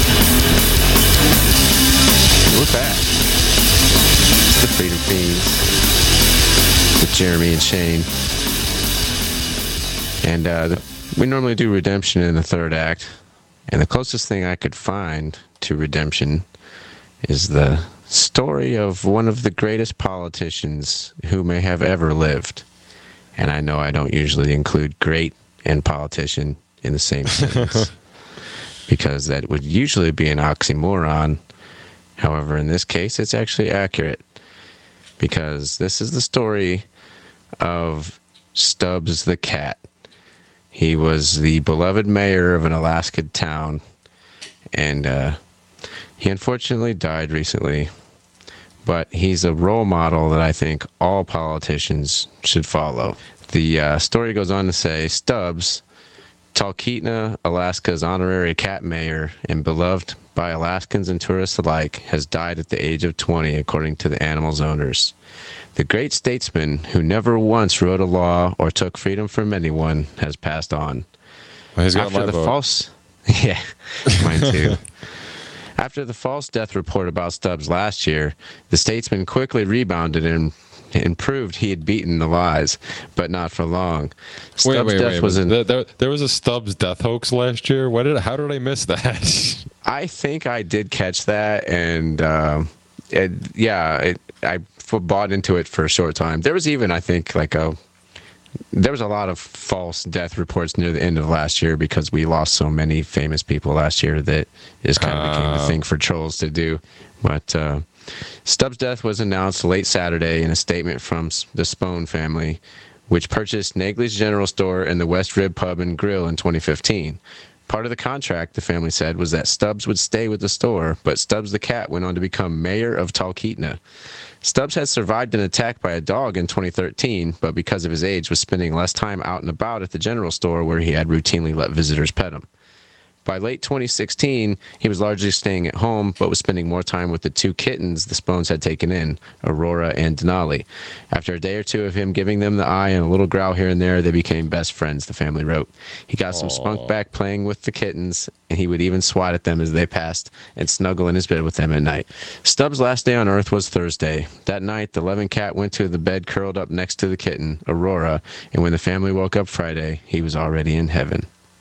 We're back. It's the Freedom Fiends with Jeremy and Shane. And uh, the, we normally do redemption in the third act. And the closest thing I could find to redemption is the story of one of the greatest politicians who may have ever lived. And I know I don't usually include great and politician in the same sentence. because that would usually be an oxymoron. However, in this case, it's actually accurate, because this is the story of Stubbs the cat. He was the beloved mayor of an Alaska town, and uh, he unfortunately died recently. But he's a role model that I think all politicians should follow. The uh, story goes on to say, Stubbs, Talkeetna, Alaska's honorary cat mayor and beloved by Alaskans and tourists alike, has died at the age of twenty, according to the animal's owners. The great statesman, who never once wrote a law or took freedom from anyone, has passed on. Well, he's got After my the vote. false, yeah, mine too. After the false death report about Stubbs last year, the statesman quickly rebounded and, and proved he had beaten the lies, but not for long. Stubbs' Wait, wait, death wait. was an, there, there, there was a Stubbs death hoax last year. What did? How did I miss that? I think I did catch that, and uh, it, yeah, it, I f- bought into it for a short time. There was even, I think, like a there was a lot of false death reports near the end of last year because we lost so many famous people last year that it kind of became a thing for trolls to do. But uh, Stubbs' death was announced late Saturday in a statement from the Spohn family, which purchased Nagley's General Store and the West Rib Pub and Grill in twenty fifteen. Part of the contract, the family said, was that Stubbs would stay with the store, but Stubbs the cat went on to become mayor of Talkeetna. Stubbs had survived an attack by a dog in twenty thirteen, but because of his age was spending less time out and about at the general store where he had routinely let visitors pet him. By late twenty sixteen, he was largely staying at home, but was spending more time with the two kittens the Spohns had taken in, Aurora and Denali. After a day or two of him giving them the eye and a little growl here and there, they became best friends, the family wrote. He got some spunk back playing with the kittens, and he would even swat at them as they passed and snuggle in his bed with them at night. Stubbs' last day on Earth was Thursday. That night, the loving cat went to the bed curled up next to the kitten, Aurora, and when the family woke up Friday, he was already in heaven.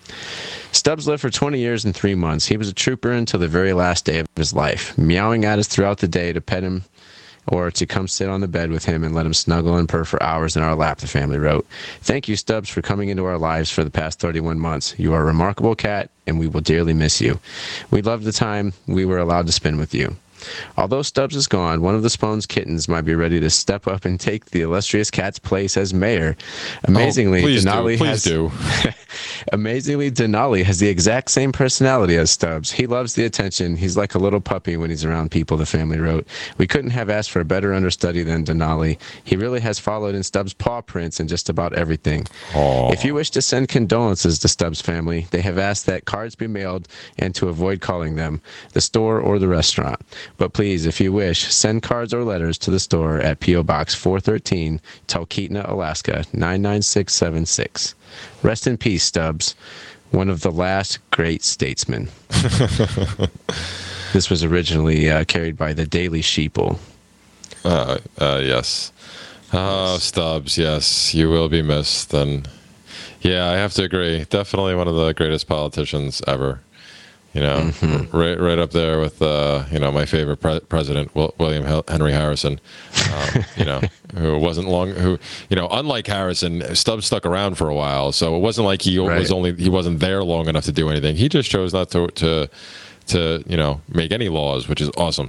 Stubbs lived for twenty years and three months. He was a trooper until the very last day of his life, meowing at us throughout the day to pet him or to come sit on the bed with him and let him snuggle and purr for hours in our lap, the family wrote. Thank you, Stubbs, for coming into our lives for the past thirty-one months. You are a remarkable cat, and we will dearly miss you. We loved the time we were allowed to spend with you. Although Stubbs is gone, one of the Spohn's kittens might be ready to step up and take the illustrious cat's place as mayor. Amazingly, oh, please Denali do. Please has do. Amazingly, Denali has the exact same personality as Stubbs. He loves the attention. He's like a little puppy when he's around people, the family wrote. We couldn't have asked for a better understudy than Denali. He really has followed in Stubbs' paw prints in just about everything. Aww. If you wish to send condolences to Stubbs' family, they have asked that cards be mailed and to avoid calling them, the store or the restaurant. But please, if you wish, send cards or letters to the store at P O Box four thirteen, Talkeetna, Alaska, nine nine six seven six. Rest in peace, Stubbs, one of the last great statesmen. This was originally uh, carried by the Daily Sheeple. Uh, uh, yes. Oh, Stubbs, yes, you will be missed. And yeah, I have to agree. Definitely one of the greatest politicians ever. You know, mm-hmm. right, right up there with, uh, you know, my favorite pre- president, William Henry Harrison. Um, you know, who wasn't long, who, you know, unlike Harrison, Stubbs stuck around for a while, so it wasn't like he right. was only he wasn't there long enough to do anything. He just chose not to to to you know make any laws, which is awesome.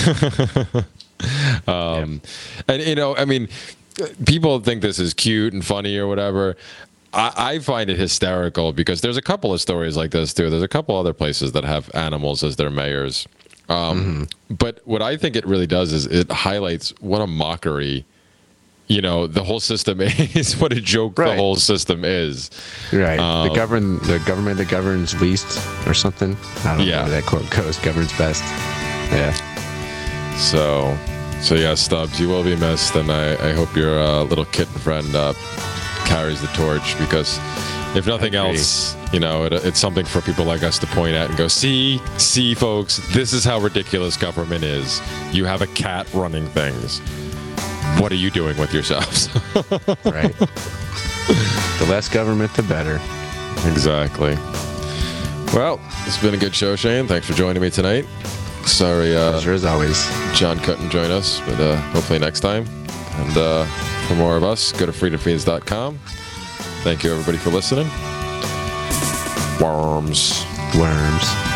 um, yeah. And you know, I mean, people think this is cute and funny or whatever. I find it hysterical because there's a couple of stories like this too. There's a couple other places that have animals as their mayors. Um, mm-hmm. But what I think it really does is it highlights what a mockery, you know, the whole system is, what a joke right. the whole system is. Right. Um, the govern the government that governs least or something. I don't yeah. know where that quote goes. Governs best. Yeah. So, so yeah, Stubbs, you will be missed, and I, I hope your uh, little kitten friend uh, carries the torch, because if nothing else, you know, it, it's something for people like us to point at and go, see, see, folks, this is how ridiculous government is. You have a cat running things. What are you doing with yourselves? Right. The less government, the better. Exactly. Well, it's been a good show, Shane. Thanks for joining me tonight. Sorry, uh, pleasure as always. John couldn't join us, but uh, hopefully next time. And uh, for more of us, go to freedom fiends dot com. Thank you, everybody, for listening. Worms. Worms.